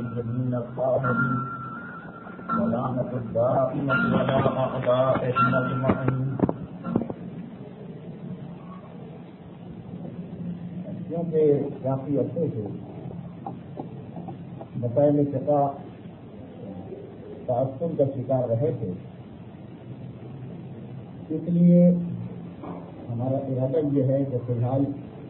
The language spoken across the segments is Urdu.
الجميل الطاهرين ولعنة الدائمة على أعدائهم أجمعين. کیونکہ کافی عرصے سے مسائل فقہ تعصب کا شکار رہے تھے، اس لیے ہمارا ارادہ یہ ہے کہ فی الحال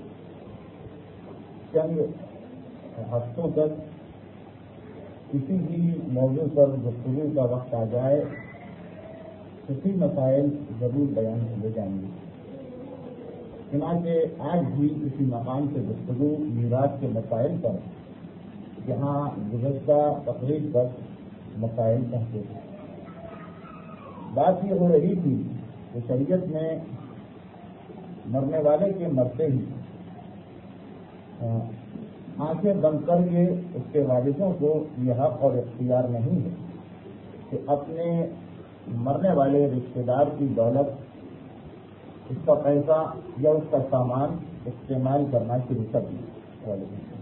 چند ہفتوں تک کسی بھی موضوع پر گفتگو کا وقت آ جائے کسی مسائل ضرور بیان کیے جائیں گے. چنانچہ آج بھی اسی مقام سے گفتگو میراث کے مسائل پر جہاں گزشتہ تقریب پر مسائل پہنچے تھے. بات یہ ہو رہی تھی کہ شریعت میں مرنے والے کے مرتے ہی آنکھیں بند کر کے اس کے والدوں کو یہ حق اور اختیار نہیں ہے کہ اپنے مرنے والے رشتے دار کی دولت، اس کا پیسہ یا اس کا سامان استعمال کرنا شروع کر دیا،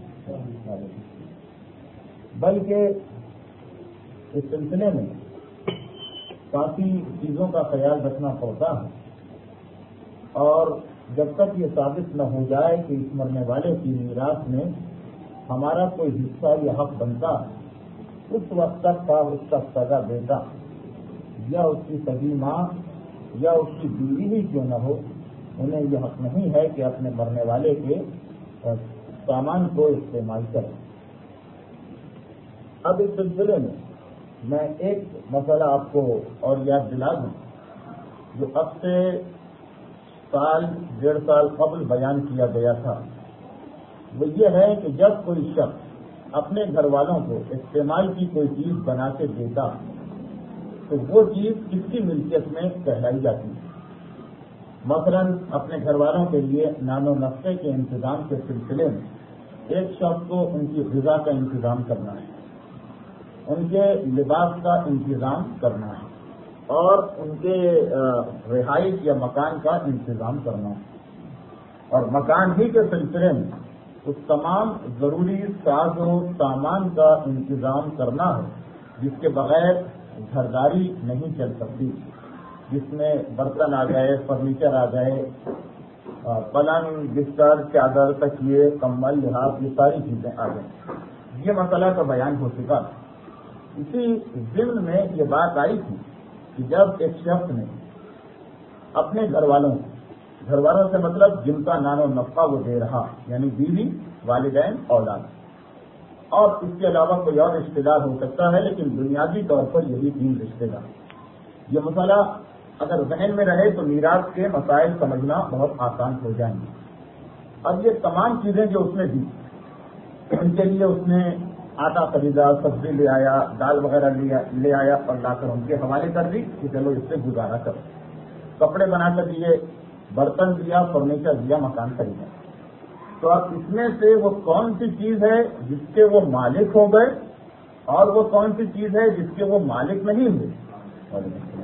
بلکہ اس سلسلے میں کافی چیزوں کا خیال رکھنا پڑتا ہے، اور جب تک یہ ثابت نہ ہو جائے کہ اس مرنے والے کی میراث میں ہمارا کوئی حصہ یا حق بنتا، اس وقت تک کا اس کا سگا بیٹا یا اس کی سگی ماں یا اس کی بیوی ہی کیوں نہ ہو، انہیں یہ حق نہیں ہے کہ اپنے مرنے والے کے سامان کو استعمال کریں. اب اس سلسلے میں ایک مسئلہ آپ کو اور یاد دلا دوں جو اب سے سال 1.5 سال قبل بیان کیا گیا تھا. وہ یہ ہے کہ جب کوئی شخص اپنے گھر والوں کو استعمال کی کوئی چیز بنا کے دیتا تو وہ چیز کس کی ملکیت میں کہلائی جاتی ہے. مثلا اپنے گھر والوں کے لیے نان و نقشے کے انتظام کے سلسلے میں ایک شخص کو ان کی غذا کا انتظام کرنا ہے، ان کے لباس کا انتظام کرنا ہے، اور ان کے رہائش یا مکان کا انتظام کرنا ہے، اور مکان ہی کے سلسلے میں اس تمام ضروری ساز و سامان کا انتظام کرنا ہے جس کے بغیر گھرداری نہیں چل سکتی، جس میں برتن آ گئے، فرنیچر آ گئے، پلنگ، بستر، چادر، تکیے، کمبل، لحاف، یہ ساری چیزیں آ گئیں. یہ مسئلہ کا بیان ہو چکا. اسی ضمن میں یہ بات آئی تھی کہ جب ایک شخص نے اپنے گھر والوں سے مطلب جن کا نان و نفع وہ دے رہا، یعنی بیوی، والدین، اولاد، اور اس کے علاوہ کوئی اور رشتے دار ہو سکتا ہے، لیکن بنیادی طور پر یہی 3 رشتے دار. یہ مسئلہ اگر ذہن میں رہے تو میراث کے مسائل سمجھنا بہت آسان ہو جائیں گے. اب یہ تمام چیزیں جو اس نے دی، ان کے لیے اس نے آٹا خریدا، سبزی لے آیا، دال وغیرہ لے آیا اور لا کر ان کے حوالے کر دی کہ چلو اس سے گزارا کرو. کپڑے بنا کر دیے، برتن دیا، فرنیچر دیا، مکان خریدا. تو اب اس میں سے وہ کون سی چیز ہے جس کے وہ مالک ہو گئے اور وہ کون سی چیز ہے جس کے وہ مالک نہیں ہوئے؟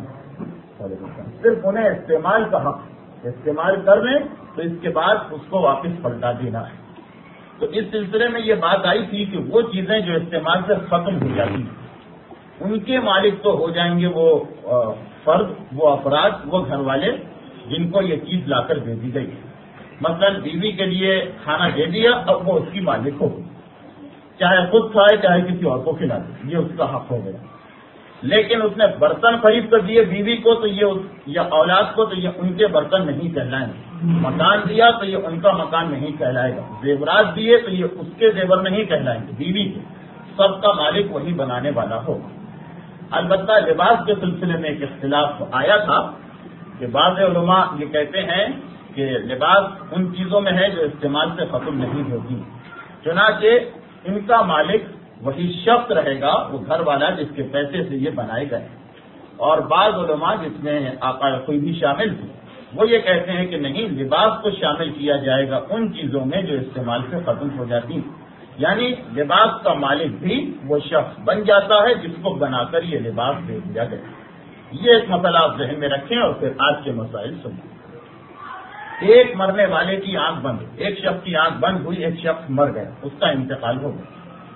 صرف انہیں استعمال کا حق، استعمال کر لیں تو اس کے بعد اس کو واپس پلٹا دینا ہے. تو اس سلسلے میں یہ بات آئی تھی کہ وہ چیزیں جو استعمال سے ختم ہو جاتی ہیں ان کے مالک تو ہو جائیں گے وہ فرد، وہ افراد، وہ گھر والے جن کو یہ چیز لا کر دے دی گئی. مثلا بیوی کے لیے کھانا دے دیا، اب وہ اس کی مالک ہو گئی، چاہے خود کھائے چاہے کسی اور کو کھلا دے، یہ اس کا حق ہو گیا. لیکن اس نے برتن خرید کر دیے بیوی کو تو یہ یا اولاد کو تو یہ ان کے برتن نہیں کہلائیں گے. مکان دیا تو یہ ان کا مکان نہیں کہلائے گا. زیورات دیے تو یہ اس کے زیور نہیں کہلائیں گے، بیوی کے. سب کا مالک وہی بنانے والا ہوگا. البتہ لباس کے سلسلے میں ایک اختلاف آیا تھا کہ بعض علماء یہ کہتے ہیں کہ لباس ان چیزوں میں ہے جو استعمال سے ختم نہیں ہوتی، چنانچہ ان کا مالک وہی شخص رہے گا، وہ گھر والا جس کے پیسے سے یہ بنائے گئے. اور بعض علماء جس میں آقا کوئی بھی شامل تھے وہ یہ کہتے ہیں کہ نہیں، لباس کو شامل کیا جائے گا ان چیزوں میں جو استعمال سے ختم ہو جاتی ہیں، یعنی لباس کا مالک بھی وہ شخص بن جاتا ہے جس کو بنا کر یہ لباس دے دیا گیا. یہ ایک مسئلہ آپ ذہن میں رکھیں اور پھر آج کے مسائل سنیں. ایک مرنے والے کی آنکھ بند، ایک شخص کی آنکھ بند ہوئی، ایک شخص مر گیا، اس کا انتقال ہو گیا.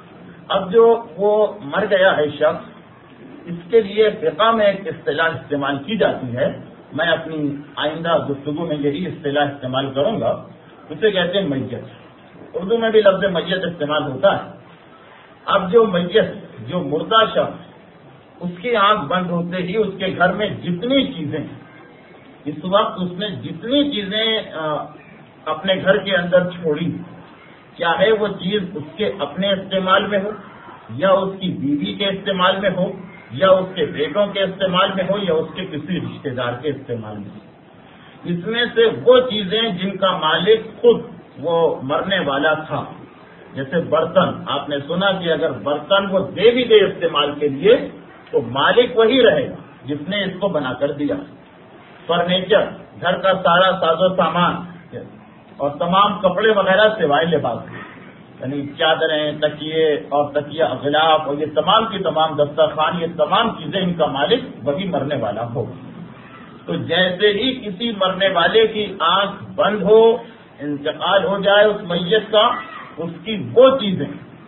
اب جو وہ مر گیا ہے شخص، اس کے لیے فقہ میں ایک اصطلاح استعمال کی جاتی ہے، میں اپنی آئندہ گفتگو میں یہی اصطلاح استعمال کروں گا، اسے کہتے ہیں میت۔ اردو میں بھی لفظ میت استعمال ہوتا ہے۔ اب جو میت، جو مردہ شخص، اس کی آنکھ بند ہوتے ہی اس کے گھر میں جتنی چیزیں، اس وقت اس نے جتنی چیزیں اپنے گھر کے اندر چھوڑی، چاہے وہ چیز اس کے اپنے استعمال میں ہو، یا اس کی بیوی کے استعمال میں ہو، یا اس کے بیٹوں کے استعمال میں ہو، یا اس کے کسی رشتے دار کے استعمال میں ہو، اس میں سے وہ چیزیں جن کا مالک خود وہ مرنے والا تھا، جیسے برتن، آپ نے سنا کہ اگر برتن وہ دے بھی دے استعمال کے لیے تو مالک وہی رہے گا جس نے اس کو بنا کر دیا۔ فرنیچر، گھر کا سارا ساز و سامان اور تمام کپڑے وغیرہ سوائے لباس، یعنی چادریں، تکیے اور تکیہ غلاف اور یہ تمام کی تمام دسترخوان، یہ تمام چیزیں ان کا مالک وہی مرنے والا ہو۔ تو جیسے ہی کسی مرنے والے کی آنکھ بند ہو، انتقال ہو جائے اس میت کا، اس کی وہ چیزیں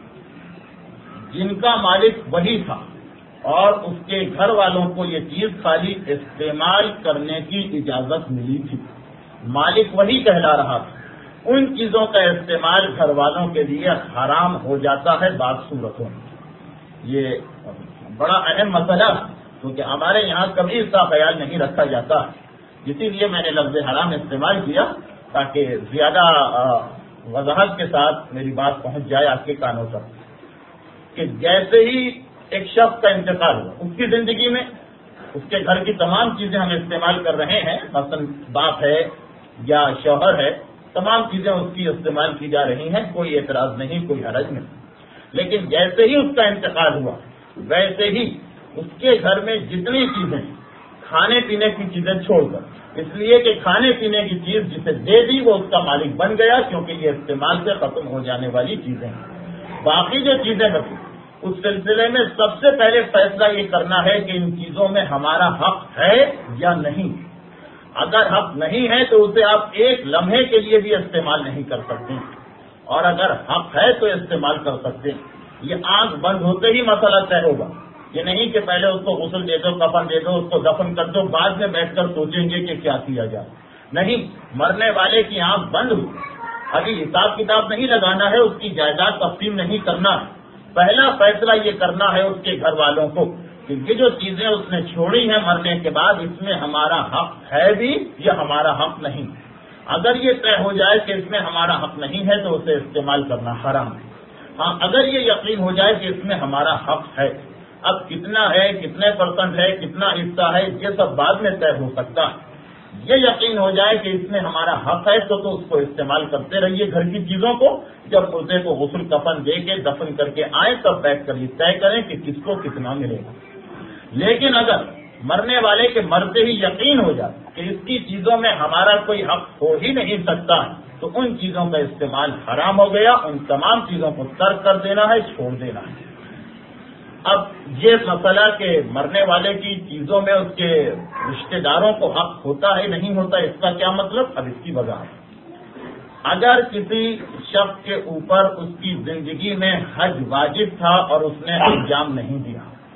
جن کا مالک وہی تھا اور اس کے گھر والوں کو یہ چیز خالی استعمال کرنے کی اجازت ملی تھی، مالک وہی کہلا رہا تھا، ان چیزوں کا استعمال گھر والوں کے لیے حرام ہو جاتا ہے بعض صورتوں میں۔ یہ بڑا اہم مسئلہ، کیونکہ ہمارے یہاں کبھی اس کا خیال نہیں رکھا جاتا، اسی لیے میں نے لفظ حرام استعمال کیا تاکہ زیادہ وضاحت کے ساتھ میری بات پہنچ جائے آپ کے کانوں تک، کہ جیسے ہی ایک شخص کا انتقال ہوا، اس کی زندگی میں اس کے گھر کی تمام چیزیں ہم استعمال کر رہے ہیں، مثلا باپ ہے یا شوہر ہے، تمام چیزیں اس کی استعمال کی جا رہی ہیں، کوئی اعتراض نہیں، کوئی حرج نہیں، لیکن جیسے ہی اس کا انتقال ہوا ویسے ہی اس کے گھر میں جتنی چیزیں، کھانے پینے کی چیزیں چھوڑ کر، اس لیے کہ کھانے پینے کی چیز جسے دے دی وہ اس کا مالک بن گیا، کیونکہ یہ استعمال سے ختم ہو جانے والی چیزیں ہیں۔ باقی جو چیزیں بچی، اس سلسلے میں سب سے پہلے فیصلہ یہ کرنا ہے کہ ان چیزوں میں ہمارا حق ہے یا نہیں۔ اگر حق نہیں ہے تو اسے آپ ایک لمحے کے لیے بھی استعمال نہیں کر سکتے، اور اگر حق ہے تو استعمال کر سکتے ہیں۔ یہ آنکھ بند ہوتے ہی مسئلہ طے ہوگا، یہ نہیں کہ پہلے اس کو غسل دے دو، کفن دے دو، اس کو دفن کر دو، بعد میں بیٹھ کر سوچیں گے کہ کیا کیا جائے۔ نہیں، مرنے والے کی آنکھ بند ہوئی، ابھی حساب کتاب نہیں لگانا ہے، اس کی جائیداد تقسیم نہیں کرنا ہے، پہلا فیصلہ یہ کرنا ہے اس کے گھر والوں کو کہ یہ جو چیزیں اس نے چھوڑی ہیں مرنے کے بعد، اس میں ہمارا حق ہے بھی یا ہمارا حق نہیں۔ اگر یہ طے ہو جائے کہ اس میں ہمارا حق نہیں ہے تو اسے استعمال کرنا حرام ہے۔ ہاں، اگر یہ یقین ہو جائے کہ اس میں ہمارا حق ہے، اب کتنا ہے، کتنے % ہے، کتنا حصہ ہے، یہ سب بعد میں طے ہو سکتا ہے۔ یہ یقین ہو جائے کہ اس میں ہمارا حق ہے تو اس کو استعمال کرتے رہیے گھر کی چیزوں کو، جب مردے کو غسل کفن دے کے دفن کر کے آئیں تب بیٹھ کر یہ طے کریں کہ کس کو کتنا ملے گا۔ لیکن اگر مرنے والے کے مرتے ہی یقین ہو جائے کہ اس کی چیزوں میں ہمارا کوئی حق ہو ہی نہیں سکتا تو ان چیزوں کا استعمال حرام ہو گیا، ان تمام چیزوں کو ترک کر دینا ہے، چھوڑ دینا ہے۔ اب یہ مسئلہ کہ مرنے والے کی چیزوں میں اس کے رشتہ داروں کو حق ہوتا ہے نہیں ہوتا، اس کا کیا مطلب، اب اس کی وضاحت۔ اگر کسی شخص کے اوپر اس کی زندگی میں حج واجب تھا اور اس نے انجام نہیں دیا،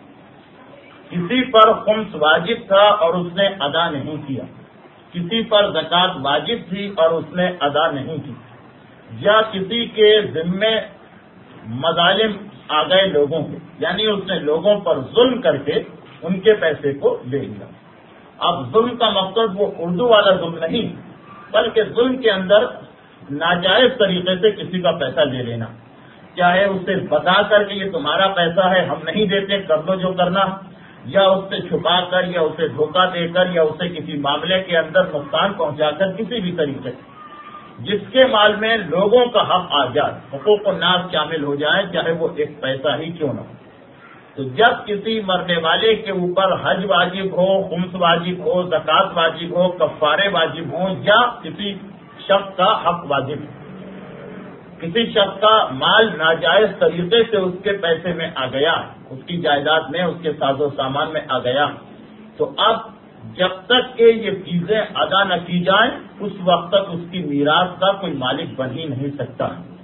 کسی پر خمس واجب تھا اور اس نے ادا نہیں کیا، کسی پر زکوٰۃ واجب تھی اور اس نے ادا نہیں کی، یا کسی کے ذمے مظالم آ گئے لوگوں کے، یعنی اس نے لوگوں پر ظلم کر کے ان کے پیسے کو لے لیا۔ اب ظلم کا مقصد وہ اردو والا ظلم نہیں، بلکہ ظلم کے اندر ناجائز طریقے سے کسی کا پیسہ لے لینا، چاہے اسے بتا کر کہ یہ تمہارا پیسہ ہے، ہم نہیں دیتے، کر دو جو کرنا، یا اس سے چھپا کر، یا اسے دھوکہ دے کر، یا اسے کسی معاملے کے اندر نقصان پہنچا کر، کسی بھی طریقے سے جس کے مال میں لوگوں کا حق آ جائے، حقوق الناس شامل ہو جائے، چاہے وہ ایک پیسہ ہی کیوں نہ ہو۔ تو جب کسی مرنے والے کے اوپر حج واجب ہو، خمس واجب ہو، زکوٰۃ واجب ہو، کفارے واجب ہوں، یا کسی شخص کا حق واجب ہو، کسی شخص کا مال ناجائز طریقے سے اس کے پیسے میں آ گیا، اس کی جائیداد میں، اس کے ساز و سامان میں آ گیا، تو اب جب تک کہ یہ چیزیں ادا نہ کی جائیں اس وقت تک اس کی میراث کا کوئی مالک بن ہی نہیں سکتا۔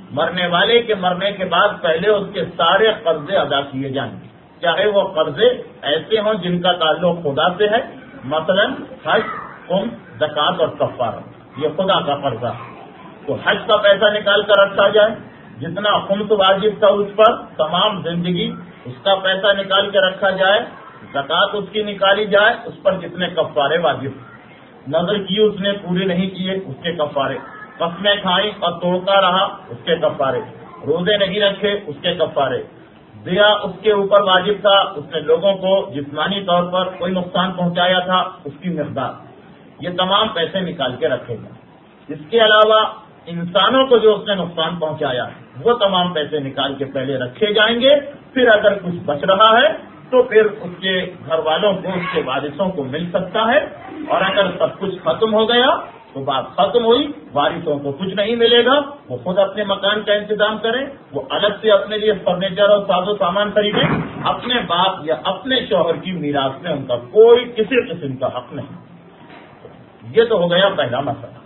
مرنے والے کے مرنے کے بعد پہلے اس کے سارے قرضے ادا کیے جائیں گے، چاہے وہ قرضے ایسے ہوں جن کا تعلق خدا سے ہے، مثلا حج، زکوٰۃ اور کفارہ، یہ خدا کا قرضہ ہے، تو حج کا پیسہ نکال کر رکھا جائے، جتنا خمس واجب تھا اس پر تمام زندگی اس کا پیسہ نکال کے رکھا جائے، زکوٰۃ اس کی نکالی جائے، اس پر جتنے کفارے واجب، نظر کی اس نے پوری نہیں کیے اس کے کفارے، قسمیں کھائیں اور توڑتا رہا اس کے کفارے، روزے نہیں رکھے اس کے کفارے، دیا اس کے اوپر واجب تھا، اس نے لوگوں کو جسمانی طور پر کوئی نقصان پہنچایا تھا، اس کی مقدار، یہ تمام پیسے نکال کے رکھے گا۔ اس کے علاوہ انسانوں کو جو اس نے نقصان پہنچایا وہ تمام پیسے نکال کے پہلے رکھے جائیں گے، پھر اگر کچھ بچ رہا ہے تو پھر اس کے گھر والوں کو، اس کے وارثوں کو مل سکتا ہے، اور اگر سب کچھ ختم ہو گیا تو بات ختم ہوئی، وارثوں کو کچھ نہیں ملے گا، وہ خود اپنے مکان کا انتظام کریں، وہ الگ سے اپنے لیے فرنیچر اور ساز و سامان خریدیں، اپنے باپ یا اپنے شوہر کی میراث میں ان کا کوئی کسی قسم کا حق نہیں۔ یہ تو ہو گیا پہلا مسئلہ۔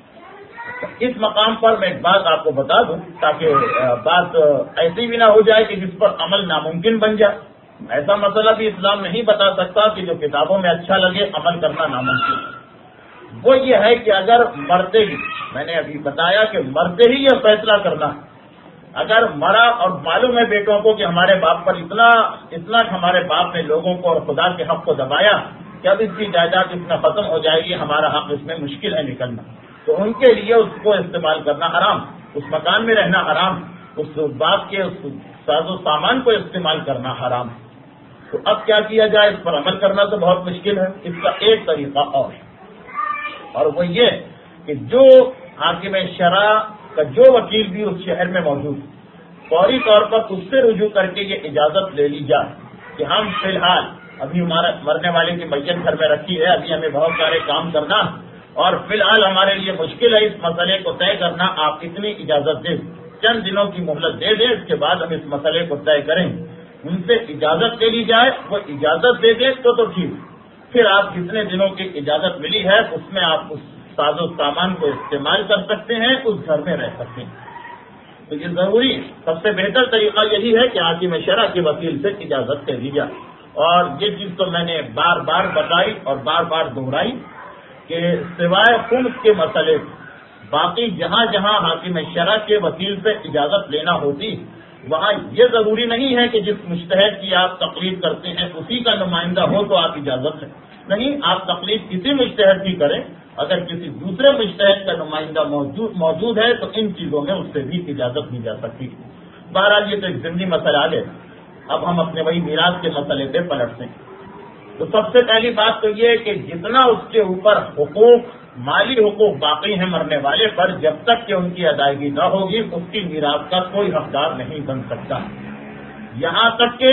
اس مقام پر میں ایک بات آپ کو بتا دوں تاکہ بات ایسی بھی نہ ہو جائے کہ جس پر عمل ناممکن بن جائے۔ ایسا مسئلہ بھی اسلام نہیں بتا سکتا کہ جو کتابوں میں اچھا لگے عمل کرنا ناممکن۔ وہ یہ ہے کہ اگر مرتے ہی، میں نے ابھی بتایا کہ مرتے ہی یہ فیصلہ کرنا ہے، اگر مرا اور معلوم ہے بیٹوں کو کہ ہمارے باپ پر اتنا ہمارے باپ نے لوگوں کو اور خدا کے حق کو دبایا کہ اب اس کی جائیداد اتنا ختم ہو جائے گی، ہمارا حق اس میں مشکل ہے نکلنا، تو ان کے لیے اس کو استعمال کرنا حرام، اس مکان میں رہنا حرام، اس باپ کے اس ساز و سامان کو استعمال کرنا حرام۔ تو اب کیا کیا جائے؟ اس پر عمل کرنا تو بہت مشکل ہے۔ اس کا ایک طریقہ اور وہ یہ کہ جو حاکم شرع کا جو وکیل بھی اس شہر میں موجود، فوری طور پر اس سے رجوع کر کے یہ اجازت لے لی جائے کہ ہم فی الحال ابھی ہمارا مرنے والے کی میت گھر میں رکھی ہے، ابھی ہمیں بہت سارے کام کرنا اور فی الحال ہمارے لیے مشکل ہے اس مسئلے کو طے کرنا، آپ اتنی اجازت دیں، چند دنوں کی مہلت دے دیں، اس کے بعد ہم اس مسئلے کو طے کریں۔ ان سے اجازت لے لی جائے، وہ اجازت دے دیں تو ٹھیک، پھر آپ جتنے دنوں کی اجازت ملی ہے اس میں آپ اس ساز و سامان کو استعمال کر سکتے ہیں، اس گھر میں رہ سکتے ہیں۔ تو یہ ضروری سب سے بہتر طریقہ یہی ہے کہ حاکم شرع کے وکیل سے اجازت لے لی جائے۔ اور یہ چیز تو میں نے بار بار بتائی اور بار بار دہرائی کہ سوائے خمس کے مسئلے باقی جہاں جہاں حاکم شرع کے وکیل سے اجازت لینا ہوتی، وہاں یہ ضروری نہیں ہے کہ جس مجتہد کی آپ تقلید کرتے ہیں اسی کا نمائندہ ہو تو آپ اجازت لیں، نہیں، آپ تقلید کسی مجتہد کی کریں، اگر کسی دوسرے مجتہد کا نمائندہ موجود ہے تو ان چیزوں میں اس سے بھی اجازت دی جا سکتی۔ بہرحال یہ تو ایک ضمنی مسئلہ ہے۔ اب ہم اپنے وہی میراث کے مسئلے پہ پلٹتے ہیں۔ تو سب سے پہلی بات تو یہ کہ جتنا اس کے اوپر حقوق، مالی حقوق باقی ہیں مرنے والے پر، جب تک کہ ان کی ادائیگی نہ ہوگی اس کی میراث کا کوئی حقدار نہیں بن سکتا۔ یہاں تک کہ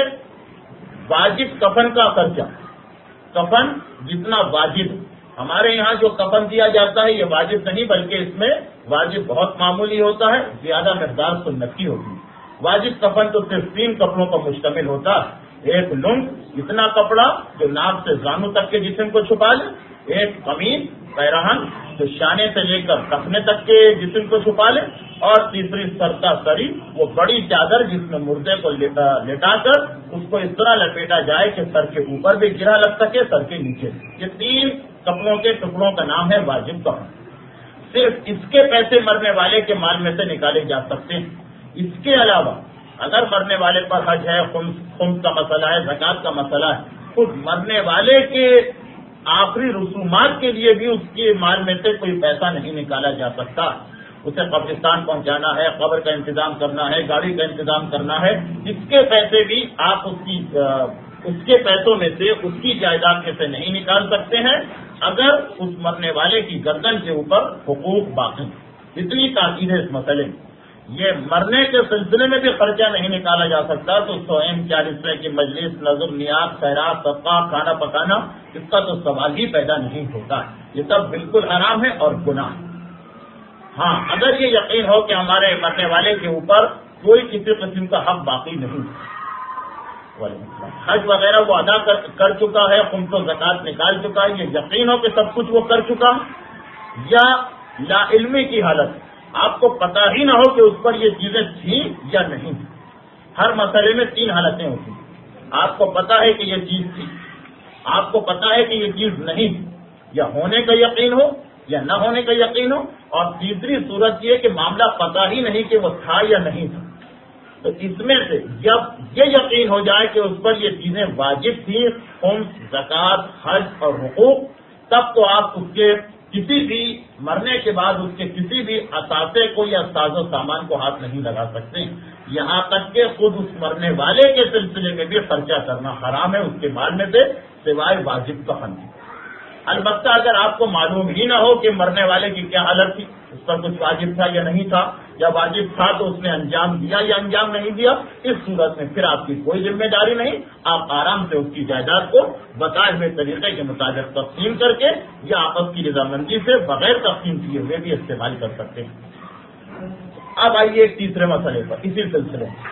واجب کفن کا خرچہ، کفن جتنا واجب، ہمارے یہاں جو کفن دیا جاتا ہے یہ واجب نہیں بلکہ اس میں واجب بہت معمولی ہوتا ہے، زیادہ مقدار سنت کی ہوتی ہے۔ واجب کفن تو صرف 3 کپڑوں پر مشتمل ہوتا ہے، ایک لنگ، اتنا کپڑا جو ناک سے زانو تک کے جسم کو چھپا لے، ایک قمیص پیرہن جو شانے سے لے کر ٹخنے تک کے جسم کو چھپا لے، اور تیسری سرتا سری، وہ بڑی چادر جس میں مردے کو لٹا کر اس کو اس طرح لپیٹا جائے کہ سر کے اوپر بھی گرا لگ سکے، سر کے نیچے۔ یہ 3 کپڑوں کے ٹکڑوں کا نام ہے واجب کفن۔ صرف اس کے پیسے مرنے والے کے مال میں سے نکالے جا سکتے ہیں۔ اس کے علاوہ اگر مرنے والے پر حج ہے، خمس کا مسئلہ ہے، زکوٰۃ کا مسئلہ ہے، خود مرنے والے کے آخری رسومات کے لیے بھی اس کے مال میں سے کوئی پیسہ نہیں نکالا جا سکتا۔ اسے قبرستان پہنچانا ہے، قبر کا انتظام کرنا ہے، گاڑی کا انتظام کرنا ہے، اس کے پیسے بھی آپ اس کے پیسوں میں سے، اس کی جائیداد میں سے نہیں نکال سکتے ہیں اگر اس مرنے والے کی گردن کے اوپر حقوق باقی۔ اتنی تاکید ہے اس مسئلے میں۔ یہ مرنے کے سلسلے میں بھی خرچہ نہیں نکالا جا سکتا تو 140 کی مجلس، نظر، نیاز، خیرات، صدقہ، کھانا پکانا، اس کا تو سوال ہی پیدا نہیں ہوتا ہے۔ یہ سب بالکل حرام ہے اور گناہ ہے۔ ہاں، اگر یہ یقین ہو کہ ہمارے مرنے والے کے اوپر کوئی کسی قسم کا حق باقی نہیں، حج وغیرہ وہ ادا کر چکا ہے، خمس و زکوٰۃ نکال چکا ہے، یہ یقین ہو کہ سب کچھ وہ کر چکا، یا لا علمی کی حالت آپ کو پتہ ہی نہ ہو کہ اس پر یہ چیزیں تھیں یا نہیں. ہر مسئلے میں 3 حالتیں ہوتی ہیں. آپ کو پتہ ہے کہ یہ چیز تھی، آپ کو پتہ ہے کہ یہ چیز نہیں تھی، یا ہونے کا یقین ہو یا نہ ہونے کا یقین ہو، اور تیسری صورت یہ کہ معاملہ پتہ ہی نہیں کہ وہ تھا یا نہیں تھا. تو اس میں سے جب یہ یقین ہو جائے کہ اس پر یہ چیزیں واجب تھیں، خمس، زکوٰۃ، حج اور حقوق، تب تو آپ اس کے کسی بھی مرنے کے بعد اس کے کسی بھی اثاثے کو یا ساز و سامان کو ہاتھ نہیں لگا سکتے. یہاں تک کہ خود اس مرنے والے کے سلسلے میں بھی خرچہ کرنا حرام ہے اس کے مال میں سے، سوائے واجب کفن کی. البتہ اگر آپ کو معلوم ہی نہ ہو کہ مرنے والے کی کیا حالت تھی، اس پر کچھ واجب تھا یا نہیں تھا، یا واجب تھا تو اس نے انجام دیا یا انجام نہیں دیا، اس صورت میں پھر آپ کی کوئی ذمہ داری نہیں. آپ آرام سے اس کی جائیداد کو بتائے ہوئے طریقے کے مطابق تقسیم کر کے یا آپس کی رضامندی سے بغیر تقسیم کیے ہوئے بھی استعمال کر سکتے ہیں. اب آئیے ایک تیسرے مسئلے پر اسی سلسلے میں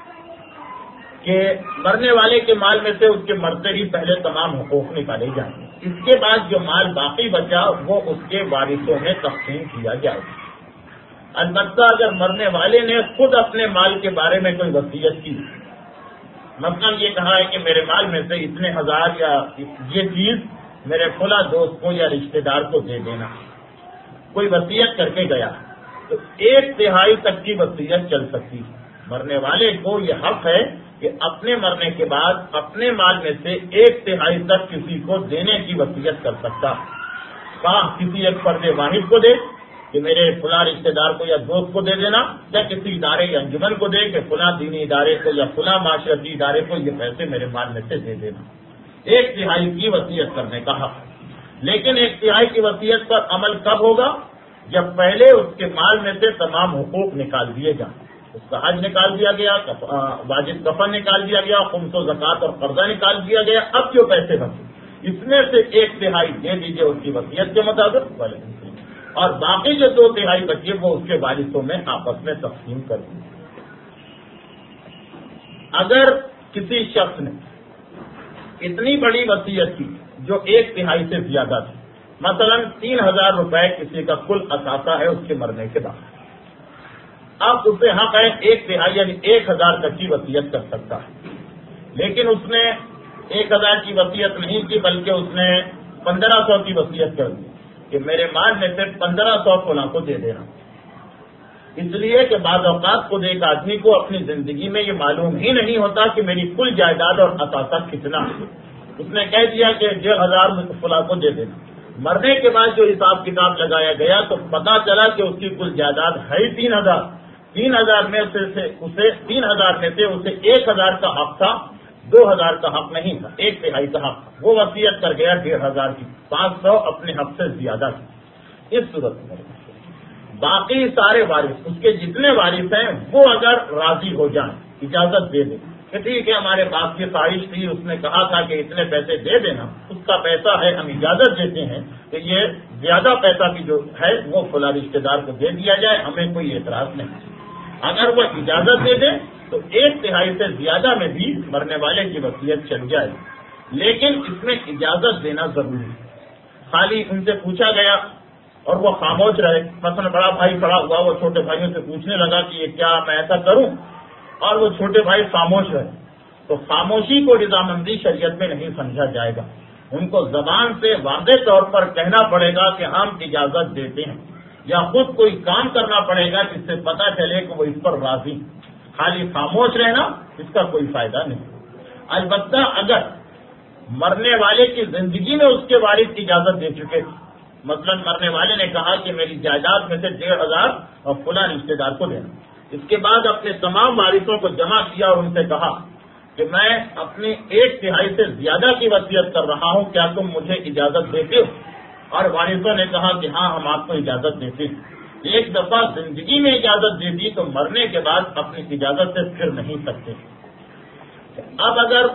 کہ مرنے والے کے مال میں سے اس کے مرتے ہی پہلے تمام حقوق نکالے جائیں گے. اس کے بعد جو مال باقی بچا وہ اس کے وارثوں میں تقسیم کیا جائے گا. البتہ اگر مرنے والے نے خود اپنے مال کے بارے میں کوئی وصیت کی، مثلا یہ کہا ہے کہ میرے مال میں سے اتنے ہزار یا یہ چیز میرے فلاں دوست کو یا رشتہ دار کو دے دینا، کوئی وصیت کر کے گیا، تو 1/3 تک کی وصیت چل سکتی ہے. مرنے والے کو یہ حق ہے کہ اپنے مرنے کے بعد اپنے مال میں سے 1/3 تک کسی کو دینے کی وصیت کر سکتا. کسی ایک فرد واحد کو دے کہ میرے فلاں رشتہ دار کو یا دوست کو دے دینا، یا کسی ادارے یا انجمن کو دے کہ فلاں دینی ادارے کو یا فلاں معاشرتی ادارے کو یہ پیسے میرے مال میں سے دے دینا. 1/3 کی وصیت کرنے کا حق. لیکن 1/3 کی وصیت پر عمل کب ہوگا؟ جب پہلے اس کے مال میں سے تمام حقوق نکال دیے جائیں. اس کا حج نکال دیا گیا، واجب کفن نکال دیا گیا، خمس و زکوٰۃ اور قرضہ نکال دیا گیا. اب جو پیسے بچے اس میں سے 1/3 دے دیجیے اس کی وصیت کے مطابق، اور باقی جو 2/3 بچے وہ اس کے وارثوں میں آپس میں تقسیم کر دیں. اگر کسی شخص نے اتنی بڑی وصیت کی جو 1/3 سے زیادہ تھی، مثلا 3000 روپے کسی کا کل اثاثہ ہے اس کے مرنے کے بعد، اب اسے حق ہے 1/3 یعنی 1000 تک کی وصیت کر سکتا ہے. لیکن اس نے 1000 کی وصیت نہیں کی بلکہ اس نے 1500 کی وصیت کر دی کہ میرے مال میں سے 1500 فلاں کو دے دینا. اس لیے کہ بعض اوقات خود ایک آدمی کو اپنی زندگی میں یہ معلوم ہی نہیں ہوتا کہ میری کل جائیداد اور اثاثہ کتنا ہے. اس نے کہہ دیا کہ 1000 فلاں کو دے دینا. مرنے کے بعد جو حساب کتاب لگایا گیا تو پتا چلا کہ اس کی کل جائیداد ہے 3000. 3000 میں سے اسے 3000 میں سے اسے 1000 کا حق تھا، 2000 کا حق نہیں تھا، 1/3 کا حق. وہ وصیت کر گیا 1500 کی، 500 اپنے حق سے زیادہ تھی. اس صورت میں باقی سارے وارث، اس کے جتنے وارث ہیں وہ اگر راضی ہو جائیں، اجازت دے دیں کہ ٹھیک ہے ہمارے پاس کی خواہش تھی، اس نے کہا تھا کہ اتنے پیسے دے دینا، اس کا پیسہ ہے، ہم اجازت دیتے ہیں کہ یہ زیادہ پیسہ کی جو ہے وہ فلاں رشتے دار کو دے دیا جائے، ہمیں کوئی اعتراض نہیں. اگر وہ اجازت دے دیں تو 1/3 سے زیادہ میں بھی مرنے والے کی وصیت چل جائے. لیکن اس میں اجازت دینا ضروری ہے. خالی ان سے پوچھا گیا اور وہ خاموش رہے، مثلا بڑا بھائی کھڑا ہوا، وہ چھوٹے بھائیوں سے پوچھنے لگا کہ یہ کیا میں ایسا کروں، اور وہ چھوٹے بھائی خاموش رہے، تو خاموشی کو رضامندی شریعت میں نہیں سمجھا جائے گا. ان کو زبان سے واضح طور پر کہنا پڑے گا کہ ہم اجازت دیتے ہیں، یا خود کوئی کام کرنا پڑے گا جس سے پتہ چلے کہ وہ اس پر راضی. خالی خاموش رہنا اس کا کوئی فائدہ نہیں. البتہ اگر مرنے والے کی زندگی میں اس کے وارث اجازت دے چکے تھے، مثلا مرنے والے نے کہا کہ میری جائیداد میں سے 1500 اور فلاں رشتے دار کو دینا، اس کے بعد اپنے تمام وارثوں کو جمع کیا اور ان سے کہا کہ میں اپنی 1/3 سے زیادہ کی وصیت کر رہا ہوں، کیا تم مجھے اجازت دیتے ہو؟ اور وارثوں نے کہا کہ ہاں ہم آپ کو اجازت دیتے ہیں. ایک دفعہ زندگی میں اجازت دے دی تو مرنے کے بعد اپنی اجازت سے پھر نہیں سکتے. اب اگر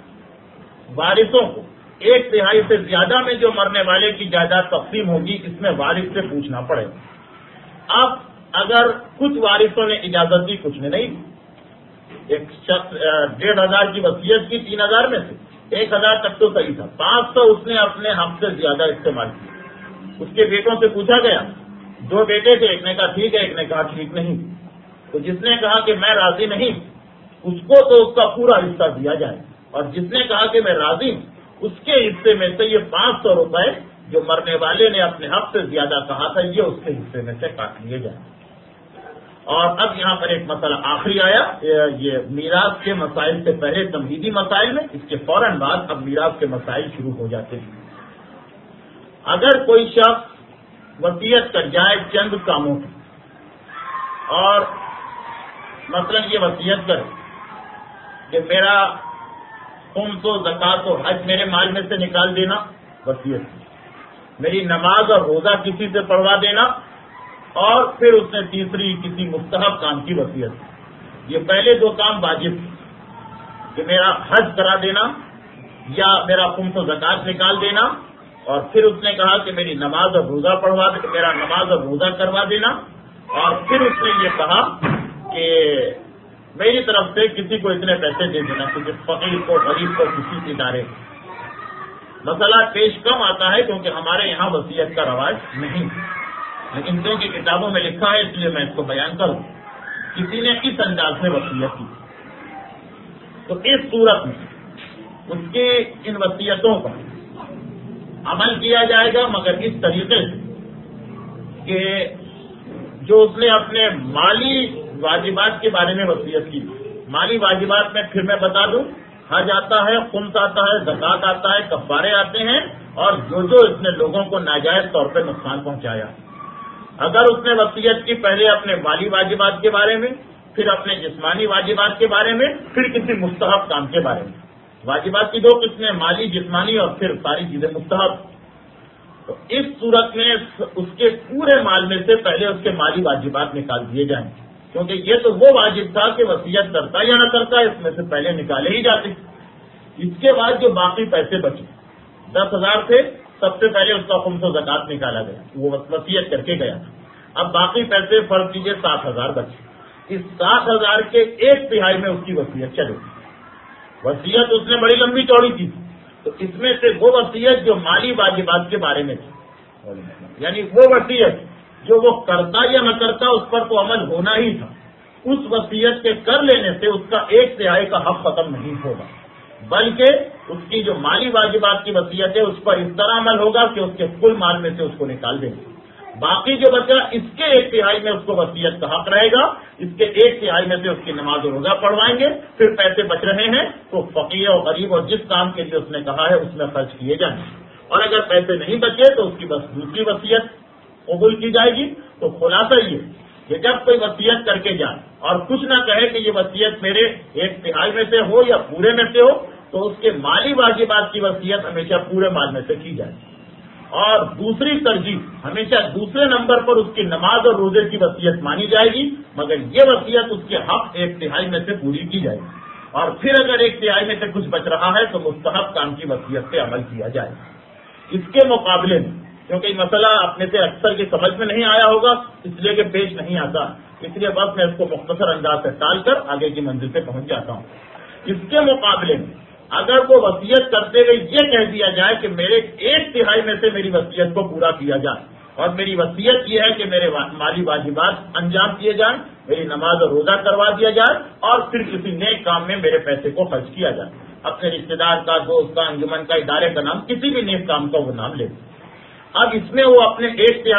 وارثوں کو 1/3 سے زیادہ میں جو مرنے والے کی جائیداد تقسیم ہوگی، اس میں وارث سے پوچھنا پڑے گا. اب اگر کچھ وارثوں نے اجازت دی، کچھ نے نہیں. ایک شخص 1500 کی وصیت کی، 3000 میں سے 1000 تک تو صحیح تھا، 500 اس نے اپنے حق سے زیادہ استعمال کیا. اس کے بیٹوں سے پوچھا گیا دو بیٹے تھے، ایک نے کہا ٹھیک ہے، ایک نے کہا ٹھیک نہیں. تو جس نے کہا کہ میں راضی نہیں، اس کو تو اس کا پورا حصہ دیا جائے، اور جس نے کہا کہ میں راضی ہوں، اس کے حصے میں سے یہ 500 روپے جو مرنے والے نے اپنے حق سے زیادہ کہا تھا، یہ اس کے حصے میں سے کاٹ لیے جائیں. اور اب یہاں پر ایک مسئلہ آخری آیا، یہ میراث کے مسائل سے پہلے تمہیدی مسائل میں، اس کے فوراً بعد اب میراث کے مسائل شروع ہو جاتے ہیں. اگر کوئی شخص وصیت کر جائے چند کاموں کی، اور مثلا یہ وصیت کرے کہ میرا خمس و زکات و حج میرے مال میں سے نکال دینا، وصیت کی. میری نماز اور روزہ کسی سے پڑھوا دینا، اور پھر اس نے تیسری کسی مستحب کام کی وصیت کی. یہ پہلے دو کام واجب تھے کہ میرا حج کرا دینا یا میرا خمس و زکات نکال دینا، اور پھر اس نے کہا کہ میری نماز اور روزہ میرا نماز اور روزہ کروا دینا، اور پھر اس نے یہ کہا کہ میری طرف سے کسی کو اتنے پیسے دے دینا، کسی فقیر کو، غریب کو، کسی ادارے کو. مسئلہ پیش کم آتا ہے کیونکہ ہمارے یہاں وصیت کا رواج نہیں، لیکن کیونکہ کتابوں میں لکھا ہے اس لیے میں اس کو بیان کروں. کسی نے اس انداز سے وصیت کی تو اس صورت میں اس کی ان وصیتوں پر عمل کیا جائے گا، مگر اس طریقے سے کہ جو اس نے اپنے مالی واجبات کے بارے میں وصیت کی. مالی واجبات میں پھر میں بتا دوں، حج آتا ہے، خمس آتا ہے، زکات آتا ہے، کفارے آتے ہیں، اور جو اس نے لوگوں کو ناجائز طور پہ نقصان پہنچایا. اگر اس نے وصیت کی پہلے اپنے مالی واجبات کے بارے میں، پھر اپنے جسمانی واجبات کے بارے میں، پھر کسی مستحب کام کے بارے میں. واجبات کی دو قسمیں، مالی، جسمانی، اور پھر ساری چیزیں مستحب. تو اس صورت میں اس کے پورے مال میں سے پہلے اس کے مالی واجبات نکال دیے جائیں، کیونکہ یہ تو وہ واجب تھا کہ وصیت کرتا یا نہ کرتا اس میں سے پہلے نکالے ہی جاتے. اس کے بعد جو باقی پیسے بچے، 10,000 تھے، سب سے پہلے اس کا خمس و زکات نکالا گیا، وہ وصیت کر کے گیا. اب باقی پیسے فرض کیجیے 7,000 بچے. اس 7,000 کے 1/3 میں اس کی وصیت چلے. وصیت اس نے بڑی لمبی چوڑی کی، تو اس میں سے وہ وصیت جو مالی واجبات کے بارے میں تھی، یعنی وہ وصیت جو وہ کرتا یا نہ کرتا اس پر تو عمل ہونا ہی تھا، اس وصیت کے کر لینے سے اس کا 1/3 کا حق ختم نہیں ہوگا، بلکہ اس کی جو مالی واجبات کی وصیت ہے اس پر اس طرح عمل ہوگا کہ اس کے کل مال میں سے اس کو نکال دیں گے. باقی جو بچا اس کے 1/3 میں اس کو وصیت کا حق رہے گا، اس کے 1/3 میں سے اس کی نماز و روزہ پڑھوائیں گے. پھر پیسے بچ رہے ہیں تو فقیر اور غریب اور جس کام کے لیے اس نے کہا ہے اس میں خرچ کیے جائیں گے، اور اگر پیسے نہیں بچے تو اس کی بس دوسری وصیت قبول کی جائے گی. تو خلاصہ یہ کہ جب کوئی وصیت کر کے جائے اور کچھ نہ کہے کہ یہ وصیت میرے 1/3 میں سے ہو یا پورے میں سے ہو، تو اس کے مالی واجبات کی وصیت ہمیشہ پورے مال میں سے کی جائے، اور دوسری ترجیح ہمیشہ دوسرے نمبر پر اس کی نماز اور روزے کی وصیت مانی جائے گی، مگر یہ وصیت اس کے حق 1/3 میں سے پوری کی جائے گی. اور پھر اگر 1/3 میں سے کچھ بچ رہا ہے تو مستحب کام کی وصیت پہ عمل کیا جائے. اس کے مقابلے میں کیونکہ یہ مسئلہ اپنے سے اکثر کی سمجھ میں نہیں آیا ہوگا، اس لیے کہ پیش نہیں آتا، اس لیے بس میں اس کو مختصر انداز سے ٹال کر آگے کی منزل پہ پہنچ جاتا ہوں. اس کے مقابلے میں اگر وہ وصیت کرتے ہوئے یہ کہہ دیا جائے کہ میرے 1/3 میں سے میری وصیت کو پورا کیا جائے، اور میری وصیت یہ ہے کہ میرے مالی واجبات انجام دیے جائیں، میری نماز اور روزہ کروا دیا جائے، اور پھر کسی نیک کام میں میرے پیسے کو خرچ کیا جائے، اپنے رشتے دار کا، دوست کا، انجمن کا، ادارے کا نام، کسی بھی نیک کام کا وہ نام لے. اب اس میں وہ اپنے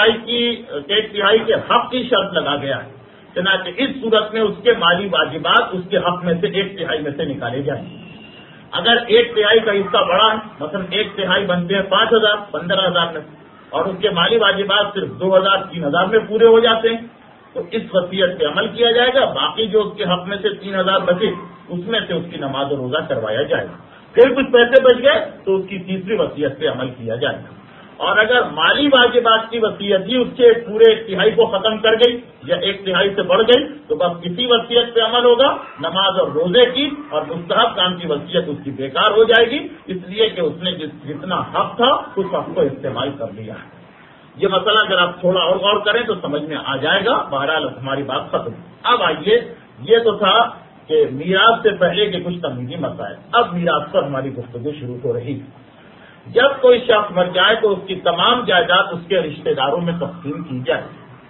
1/3 کے حق کی شرط لگا گیا ہے. چنانچہ اس صورت میں اس کے مالی واجبات اس کے حق میں سے 1/3 میں سے نکالے جائیں. اگر 1/3 کا حصہ بڑا ہے، مثلا 1/3 بنتے ہیں 5,000 15,000 میں، اور اس کے مالی واجبات صرف 2,000 3,000 میں پورے ہو جاتے ہیں، تو اس وصیت پہ عمل کیا جائے گا. باقی جو اس کے حق میں سے 3,000 بچے اس میں سے اس کی نماز و روزہ کروایا جائے گا. پھر کچھ پیسے بچ گئے تو اس کی تیسری وصیت پہ عمل کیا جائے گا. اور اگر مالی واجبات کی وصیت ہی اس کے پورے 1/3 کو ختم کر گئی یا 1/3 سے بڑھ گئی تو بس کسی وصیت پہ عمل ہوگا، نماز اور روزے کی اور مستحب کام کی وصیت اس کی بیکار ہو جائے گی، اس لیے کہ اس نے جتنا حق تھا اس حق کو استعمال کر لیا ہے. یہ مسئلہ اگر آپ تھوڑا اور غور کریں تو سمجھ میں آ جائے گا. بہرحال ہماری بات ختم. اب آئیے، یہ تو تھا کہ میراث سے پہلے کے کچھ تمہیدی مسائل. اب میراث پر ہماری گفتگو شروع ہو رہی ہے. جب کوئی شخص مر جائے تو اس کی تمام جائیداد اس کے رشتہ داروں میں تقسیم کی جائے.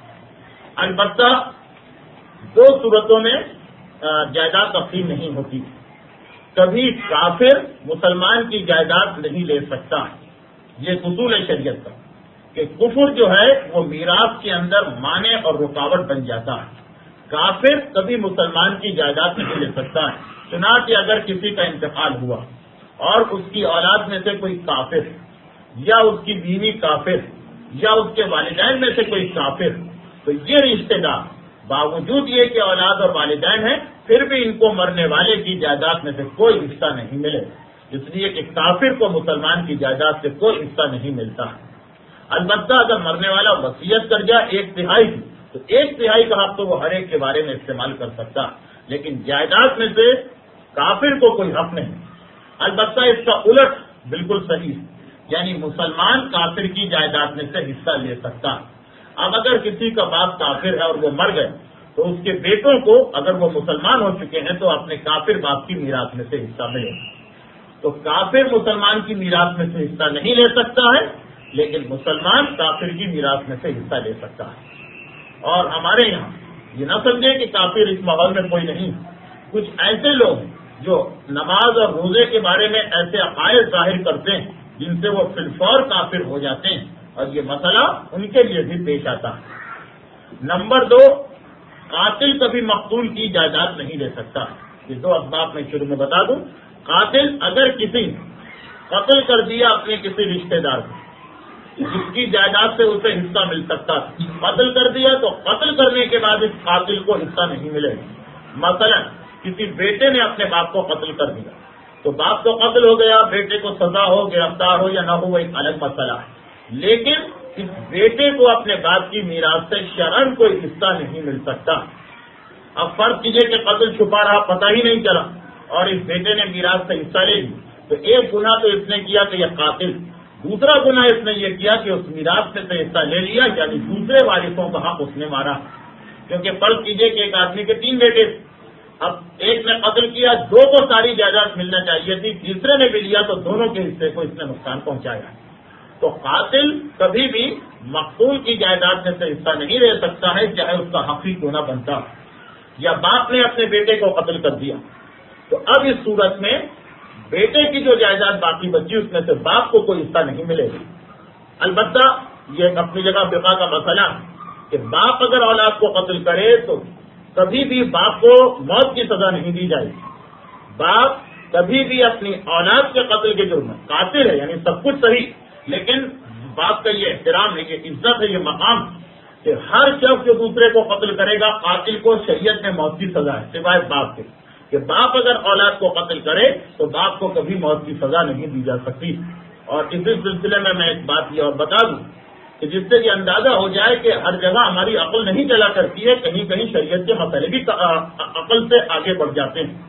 البتہ دو صورتوں میں جائیداد تقسیم نہیں ہوتی. کبھی کافر مسلمان کی جائیداد نہیں لے سکتا. یہ اصول ہے شریعت کا کہ کفر جو ہے وہ میراث کے اندر مانع اور رکاوٹ بن جاتا ہے. کافر کبھی مسلمان کی جائیداد نہیں لے سکتا ہے. چنانچہ اگر کسی کا انتقال ہوا اور اس کی اولاد میں سے کوئی کافر یا اس کی بیوی کافر یا اس کے والدین میں سے کوئی کافر، تو یہ رشتہ دار باوجود یہ کہ اولاد اور والدین ہیں پھر بھی ان کو مرنے والے کی جائیداد میں سے کوئی حصہ نہیں ملے، اس لیے کہ کافر کو مسلمان کی جائیداد سے کوئی حصہ نہیں ملتا. البتہ اگر مرنے والا وصیت کر جائے 1/3 کی، تو 1/3 کا حق تو وہ ہر ایک کے بارے میں استعمال کر سکتا، لیکن جائیداد میں سے کافر کو کوئی حق نہیں. البتہ اس کا الٹ بالکل صحیح ہے، یعنی مسلمان کافر کی جائیداد میں سے حصہ لے سکتا. اب اگر کسی کا باپ کافر ہے اور وہ مر گئے تو اس کے بیٹوں کو اگر وہ مسلمان ہو چکے ہیں تو اپنے کافر باپ کی میراث میں سے حصہ ملے. تو کافر مسلمان کی میراث میں سے حصہ نہیں لے سکتا ہے، لیکن مسلمان کافر کی میراث میں سے حصہ لے سکتا ہے. اور ہمارے یہاں یہ نہ سمجھے کہ کافر اس ماحول میں کوئی نہیں. کچھ ایسے لوگ ہیں جو نماز اور روزے کے بارے میں ایسے عقائد ظاہر کرتے ہیں جن سے وہ فی الفور کافر ہو جاتے ہیں، اور یہ مسئلہ ان کے لیے بھی پیش آتا ہے. نمبر 2، قاتل کبھی مقتول کی جائیداد نہیں لے سکتا. یہ 2 اسباب میں شروع میں بتا دوں. قاتل اگر کسی قتل کر دیا اپنے کسی رشتہ دار کو جس کی جائیداد سے اسے حصہ مل سکتا، قتل کر دیا تو قتل کرنے کے بعد اس قاتل کو حصہ نہیں ملے گا. مثلا کسی بیٹے نے اپنے باپ کو قتل کر دیا تو باپ تو قتل ہو گیا، بیٹے کو سزا ہو، گرفتار ہو یا نہ ہو، وہ ایک الگ مسئلہ ہے. لیکن اس بیٹے کو اپنے باپ کی میراث سے شرعاً کوئی حصہ نہیں مل سکتا. اب فرض کیجئے کہ قتل چھپا رہا، پتہ ہی نہیں چلا، اور اس بیٹے نے میراث سے حصہ لے لی، تو ایک گناہ تو اس نے کیا کہ یہ قاتل، دوسرا گناہ اس نے یہ کیا کہ اس میراث میں سے حصہ لے لیا، یعنی دوسرے وارثوں کا حق اس نے مارا. کیونکہ فرض کیجئے کہ ایک آدمی کے 3 بیٹے، اب ایک نے قتل کیا، 2 کو ساری جائیداد ملنا چاہیے تھی، تیسرے نے بھی لیا تو دونوں کے حصے کو اس نے نقصان پہنچایا. تو قاتل کبھی بھی مقتول کی جائیداد میں سے حصہ نہیں لے سکتا ہے، چاہے اس کا حق ہی کیوں نہ بنتا. یا باپ نے اپنے بیٹے کو قتل کر دیا تو اب اس صورت میں بیٹے کی جو جائیداد باقی بچی اس میں سے باپ کو کوئی حصہ نہیں ملے گا. البتہ یہ ایک اپنی جگہ فقہ کا مسئلہ کہ باپ اگر اولاد کو قتل کرے تو کبھی بھی باپ کو موت کی سزا نہیں دی جائے گی. باپ کبھی بھی اپنی اولاد کے قتل کے جرم میں قاتل ہے، یعنی سب کچھ صحیح، لیکن باپ کا یہ احترام ہے، یہ عزت ہے، یہ مقام کہ ہر شخص جو دوسرے کو قتل کرے گا قاتل کو شریعت میں موت کی سزا ہے، سوائے باپ کے، کہ باپ اگر اولاد کو قتل کرے تو باپ کو کبھی موت کی سزا نہیں دی جا سکتی. اور اسی سلسلے میں ایک بات یہ اور بتا دوں کہ جس سے یہ اندازہ ہو جائے کہ ہر جگہ ہماری عقل نہیں چلا کرتی ہے، کہیں کہیں شریعت کے مسئلے بھی عقل سے آگے بڑھ جاتے ہیں.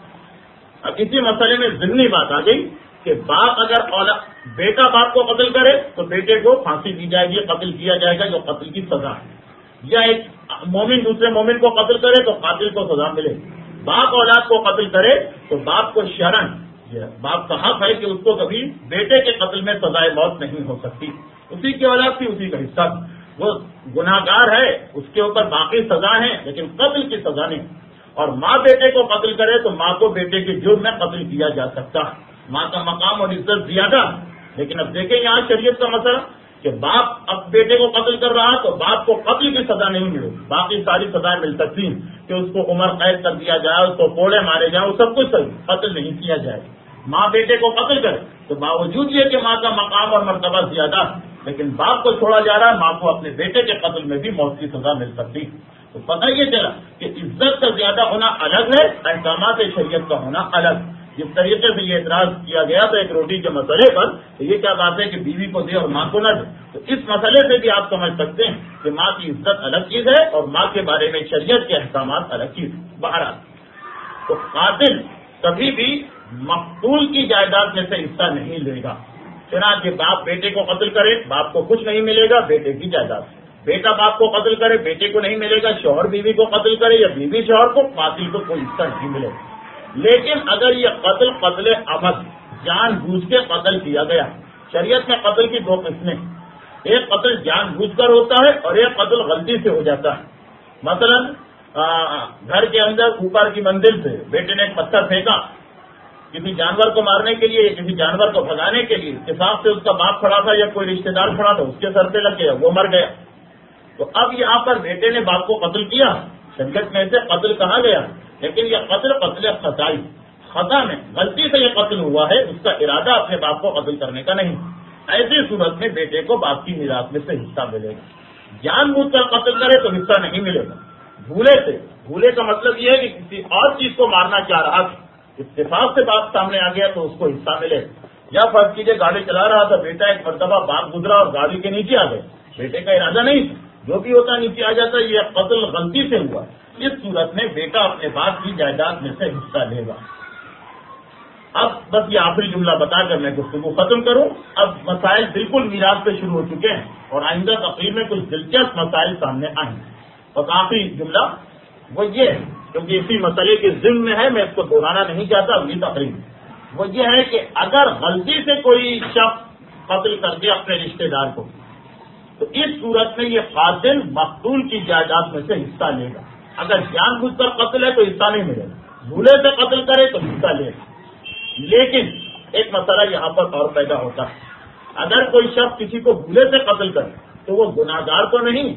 اب اسی مسئلے میں ضمنی بات آ گئی کہ باپ اگر بیٹا باپ کو قتل کرے تو بیٹے کو پھانسی دی جائے گی، قتل کیا جائے گا جو قتل کی سزا ہے. یا ایک مومن دوسرے مومن کو قتل کرے تو قاتل کو سزا ملے. باپ اولاد کو قتل کرے تو باپ کو شرعاً باپ کا حق ہے کہ اس کو کبھی بیٹے کے قتل میں سزائے موت نہیں ہو سکتی. اسی کی اولاد تھی، اسی کا حصہ، وہ گناہ گار ہے، اس کے اوپر باقی سزا ہے لیکن قتل کی سزا نہیں. اور ماں بیٹے کو قتل کرے تو ماں کو بیٹے کے جرم میں قتل کیا جا سکتا ہے. ماں کا مقام اور عزت زیادہ. لیکن اب دیکھیں یہاں شریعت کا مسئلہ کہ باپ اب بیٹے کو قتل کر رہا تو باپ کو قتل کی سزا نہیں ملے، باقی ساری سزائیں مل سکتی ہیں کہ اس کو عمر قید کر دیا جائے، اس کو کوڑے مارے جائیں، وہ سب کچھ صحیح، قتل نہیں کیا جائے. ماں بیٹے کو قتل کرے تو باوجود یہ کہ ماں کا مقام اور مرتبہ زیادہ لیکن باپ کو چھوڑا جا رہا ہے، ماں کو اپنے بیٹے کے قتل میں بھی موت کی سزا مل سکتی. تو پتہ یہ چلا کہ عزت کا زیادہ ہونا الگ ہے، احکامات شریعت کا ہونا الگ. جس طریقے سے یہ اعتراض کیا گیا تھا ایک روٹی کے مسئلے پر تو یہ کیا بات ہے کہ بیوی کو دے اور ماں کو نہ دے، تو اس مسئلے سے بھی آپ سمجھ سکتے ہیں کہ ماں کی عزت الگ چیز ہے اور ماں کے بارے میں شریعت کے احکامات الگ چیز. بہرحال تو قاتل کبھی بھی مقتول کی جائیداد میں سے حصہ نہیں لے گا. چنانچہ باپ بیٹے کو قتل کرے باپ کو کچھ نہیں ملے گا بیٹے کی جائیداد، بیٹا باپ کو قتل کرے بیٹے کو نہیں ملے گا، شوہر بیوی کو قتل کرے یا بیوی شوہر کو، قاتل کو کوئی حصہ نہیں ملے گا. لیکن اگر یہ قتل عمد جان بوجھ کے قتل کیا گیا، شریعت میں قتل کی 2 قسمیں، ایک قتل جان بوجھ کر ہوتا ہے اور ایک قتل غلطی سے ہو جاتا ہے. مثلا گھر کے اندر اوپر کی منزل سے بیٹے نے ایک پتھر پھینکا کسی جانور کو مارنے کے لیے، کسی جانور کو بھگانے کے لیے، اتفاق سے اس کا باپ کھڑا تھا یا کوئی رشتہ دار کھڑا تھا، اس کے سر پہ لگ گیا، وہ مر گیا. تو اب یہاں پر بیٹے نے باپ کو قتل کیا، شریعت میں سے قتل کہا گیا، لیکن یہ قتل خطائی، خطا میں غلطی سے یہ قتل ہوا ہے، اس کا ارادہ اپنے باپ کو قتل کرنے کا نہیں. ایسی صورت میں بیٹے کو باپ کی میراث میں سے حصہ ملے گا. جان بوجھ کر قتل کرے تو حصہ نہیں ملے گا. بھولے کا مطلب یہ ہے کہ کسی اور چیز کو مارنا چاہ رہا تھا، اتفاق سے باپ سامنے آ گیا تو اس کو حصہ ملے. یا فرض کیجیے گاڑی چلا رہا تھا بیٹا، ایک مرتبہ باپ گزرا اور گاڑی کے نیچے آ گئے، بیٹے کا ارادہ نہیں تھا، جو بھی ہوتا نیچے آ جاتا، یہ قتل غلطی سے ہوا. اس صورت میں بیٹا اپنے باپ کی جائیداد میں سے حصہ لے گا. اب بس یہ آخری جملہ بتا کر میں گفتگو ختم کروں. اب مسائل بالکل میراث پہ شروع ہو چکے ہیں اور آئندہ تقریر میں کچھ دلچسپ مسائل سامنے آئیں. بس آخری جملہ وہ یہ ہے، کیونکہ اسی مسئلے کے ضمن میں ہے، میں اس کو دہرانا نہیں چاہتا اگلی تقریر. وہ یہ ہے کہ اگر غلطی سے کوئی شخص قتل کر دے اپنے رشتہ دار کو، تو اس صورت میں یہ قاتل مقتول کی جائیداد میں سے حصہ لے گا. اگر جان بوجھ کر قتل ہے تو حصہ نہیں ملے گا، بھولے سے قتل کرے تو حصہ لے گا. لیکن ایک مسئلہ یہاں پر اور پیدا ہوتا ہے، اگر کوئی شخص کسی کو بھولے سے قتل کرے تو وہ گناہ گار تو نہیں.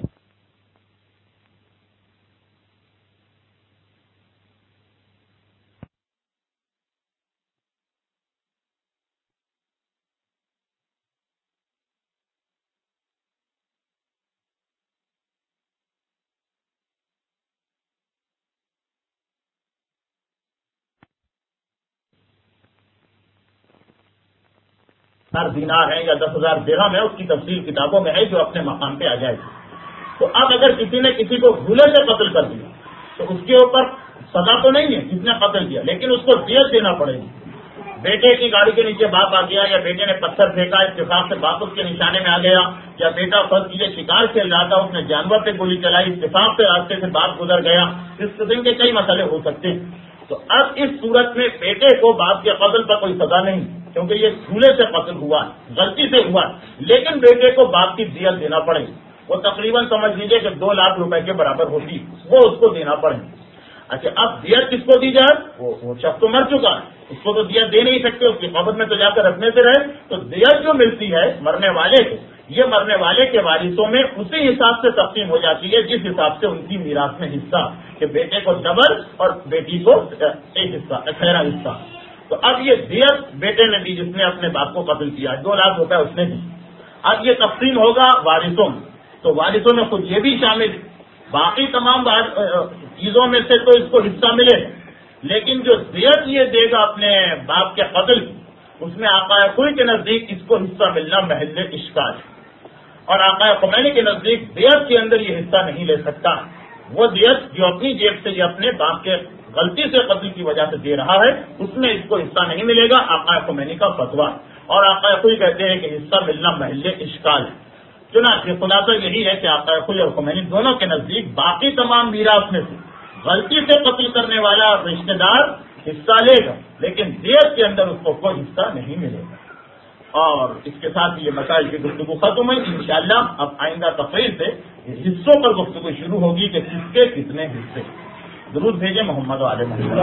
دینار ہے یا 10,000 درہم ہے، اس کی تفصیل کتابوں میں ہے جو اپنے مقام پہ آ جائے گی. تو اب اگر کسی نے کسی کو بھولے سے قتل کر دیا تو اس کے اوپر سزا تو نہیں ہے جس نے قتل کیا، لیکن اس کو دیت دینا پڑے گی. بیٹے کی گاڑی کے نیچے باپ آ گیا، یا بیٹے نے پتھر پھینکا، اتفاق سے باپ اس کے نشانے میں آ گیا، یا بیٹا فرض کیجیے شکار کھیل رہا تھا، اس نے جانور پہ گولی چلائی، اتفاق سے راستے سے باپ گزر گیا. اس قسم کے کئی مسئلے ہو سکتے ہیں. تو اب اس صورت میں بیٹے کو باپ کے قتل پر کوئی سزا نہیں، کیونکہ یہ بھولے سے قتل ہوا، غلطی سے ہوا. لیکن بیٹے کو باپ کی دیت دینا پڑے گی. وہ تقریباً سمجھ لیجیے کہ 2 لاکھ روپے کے برابر ہوتی، وہ اس کو دینا پڑے گی. اچھا، اب دیت کس کو دی جائے؟ وہ شخص تو مر چکا ہے، اس کو تو دیت دے نہیں سکتے، اس کی قبر میں تو جا کر رکھنے سے رہے. تو دیت جو ملتی ہے مرنے والے کو، یہ مرنے والے کے وارثوں میں اسی حساب سے تقسیم ہو جاتی ہے جس حساب سے ان کی میراث میں حصہ، کہ بیٹے کو ڈبل اور بیٹی کو ایک حصہ، خیرہ حصہ. تو اب یہ دیت بیٹے نے دی جس نے اپنے باپ کو قتل کیا، 2 لاکھ روپے اس نے دی. اب یہ تقسیم ہوگا وارثوں میں، تو وارثوں میں خود یہ بھی شامل، باقی تمام چیزوں میں سے تو اس کو حصہ ملے، لیکن جو دیت یہ دے گا اپنے باپ کے قتل کی، اس میں آقا خلی کے نزدیک اس کو حصہ ملنا محل اشکال ہے. اور آقا خمینی کے نزدیک دیت کے اندر یہ حصہ نہیں لے سکتا. وہ دیت جو اپنی جیب سے یہ اپنے باپ کے غلطی سے قتل کی وجہ سے دے رہا ہے، اس میں اس کو حصہ نہیں ملے گا. آقا خمینی کا فتویٰ، اور آقا خلی کہتے ہیں کہ حصہ ملنا محل اشکال ہے. چنانچہ خلاصہ یہی ہے کہ آقا خلی اور خمینی دونوں کے نزدیک باقی تمام میراث میں سے غلطی سے قتل کرنے والا رشتہ دار حصہ لے گا، لیکن دیت کے اندر اس کو کوئی حصہ نہیں ملے گا. اور اس کے ساتھ یہ مسائل کی گفتگو ختم ہوئی. انشاءاللہ اب آئندہ تقریر سے حصوں پر گفتگو شروع ہوگی کہ کس کے کتنے حصے. درود بھیجیں محمد و آل محمد.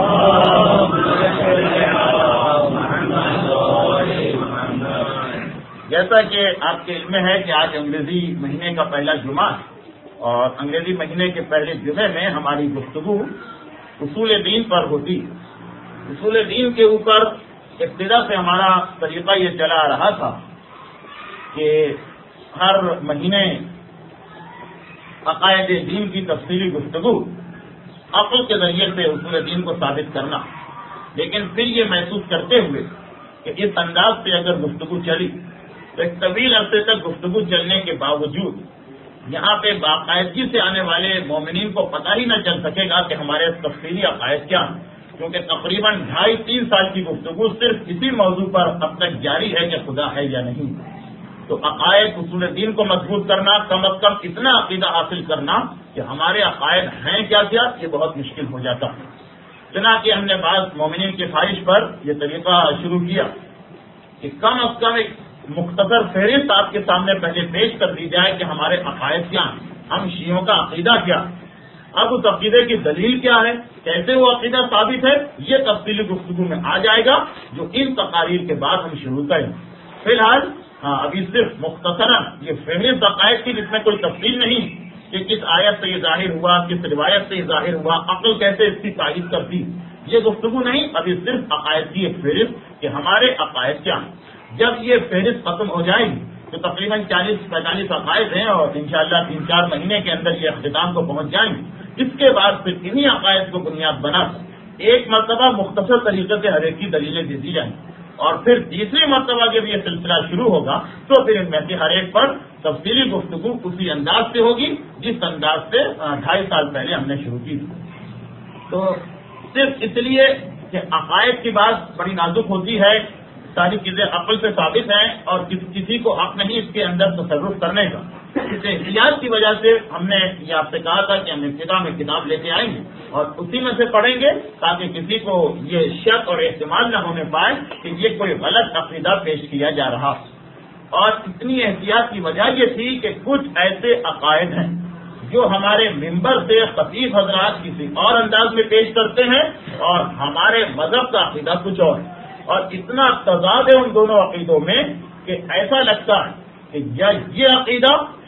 جیسا کہ آپ کے علم میں ہے کہ آج انگریزی مہینے کا پہلا جمعہ ہے، اور انگریزی مہینے کے پہلے جمعے میں ہماری گفتگو اصول دین پر ہوتی. اصول دین کے اوپر ابتدا سے ہمارا طریقہ یہ چلا آ رہا تھا کہ ہر مہینے عقائد دین کی تفصیلی گفتگو عقل کے ذریعے سے اصول دین کو ثابت کرنا. لیکن پھر یہ محسوس کرتے ہوئے کہ اس انداز سے اگر گفتگو چلی تو ایک طویل عرصے تک گفتگو چلنے کے باوجود یہاں پہ باقاعدگی سے آنے والے مومنین کو پتہ ہی نہ چل سکے گا کہ ہمارے تفصیلی عقائد کیا ہیں، کیونکہ تقریباً 2.5-3 سال کی گفتگو صرف اسی موضوع پر اب تک جاری ہے کہ خدا ہے یا نہیں. تو عقائد اصول دین کو مضبوط کرنا، کم از کم اتنا عقیدہ حاصل کرنا کہ ہمارے عقائد ہیں کیا کیا، یہ بہت مشکل ہو جاتا ہے. چنانچہ ہم نے بعض مومنین کی خواہش پر یہ طریقہ شروع کیا کہ کم از کم ایک مختصر فہرست آپ کے سامنے پہلے پیش کر دی جائے کہ ہمارے عقائد کیا ہیں، ہم شیعوں کا عقیدہ کیا. اب اس عقیدے کی دلیل کیا ہے، کیسے وہ عقیدہ ثابت ہے، یہ تفصیلی گفتگو میں آ جائے گا جو ان تقاریر کے بعد ہم شروع کریں. فی الحال ابھی صرف مختصراً یہ فہرست عقائد کی، جس میں کوئی تفصیل نہیں کہ کس آیت سے یہ ظاہر ہوا، کس روایت سے یہ ظاہر ہوا، عقل کیسے اس کی تائید کرتی، یہ گفتگو نہیں. ابھی صرف عقائد کی ایک فہرست کہ ہمارے عقائد کیا ہیں. جب یہ فہرست ختم ہو جائے گی تو تقریباً 40-45 عقائد ہیں اور انشاءاللہ 3-4 مہینے کے اندر یہ اختتام کو پہنچ جائیں گے. اس کے بعد پھر انہی عقائد کو بنیاد بنا ایک مرتبہ مختصر طریقے سے ہر ایک کی دلیلیں دے دی جائیں گی، اور پھر تیسری مرتبہ جب یہ سلسلہ شروع ہوگا تو پھر ان میں سے ہر ایک پر تفصیلی گفتگو اسی انداز سے ہوگی جس انداز سے 2.5 سال پہلے ہم نے شروع کی تھی. تو صرف اس لیے کہ عقائد کی بات بڑی نازک ہوتی ہے، ساری چیزیں عقل سے ثابت ہیں اور کسی کو حق نہیں اس کے اندر تصرف کرنے کا. اس احتیاط کی وجہ سے ہم نے یہ آپ سے کہا تھا کہ ہم ابتدا میں کتاب لے کے آئیں گے اور اسی میں سے پڑھیں گے تاکہ کسی کو یہ شک اور احتمال نہ ہونے پائے کہ یہ کوئی غلط عقیدہ پیش کیا جا رہا. اور اتنی احتیاط کی وجہ یہ تھی کہ کچھ ایسے عقائد ہیں جو ہمارے ممبر سے خطیب حضرات کسی اور انداز میں پیش کرتے ہیں اور ہمارے مذہب کا عقیدہ کچھ اور اتنا تضاد ہے ان دونوں عقیدوں میں کہ ایسا لگتا ہے کہ یہ عقیدہ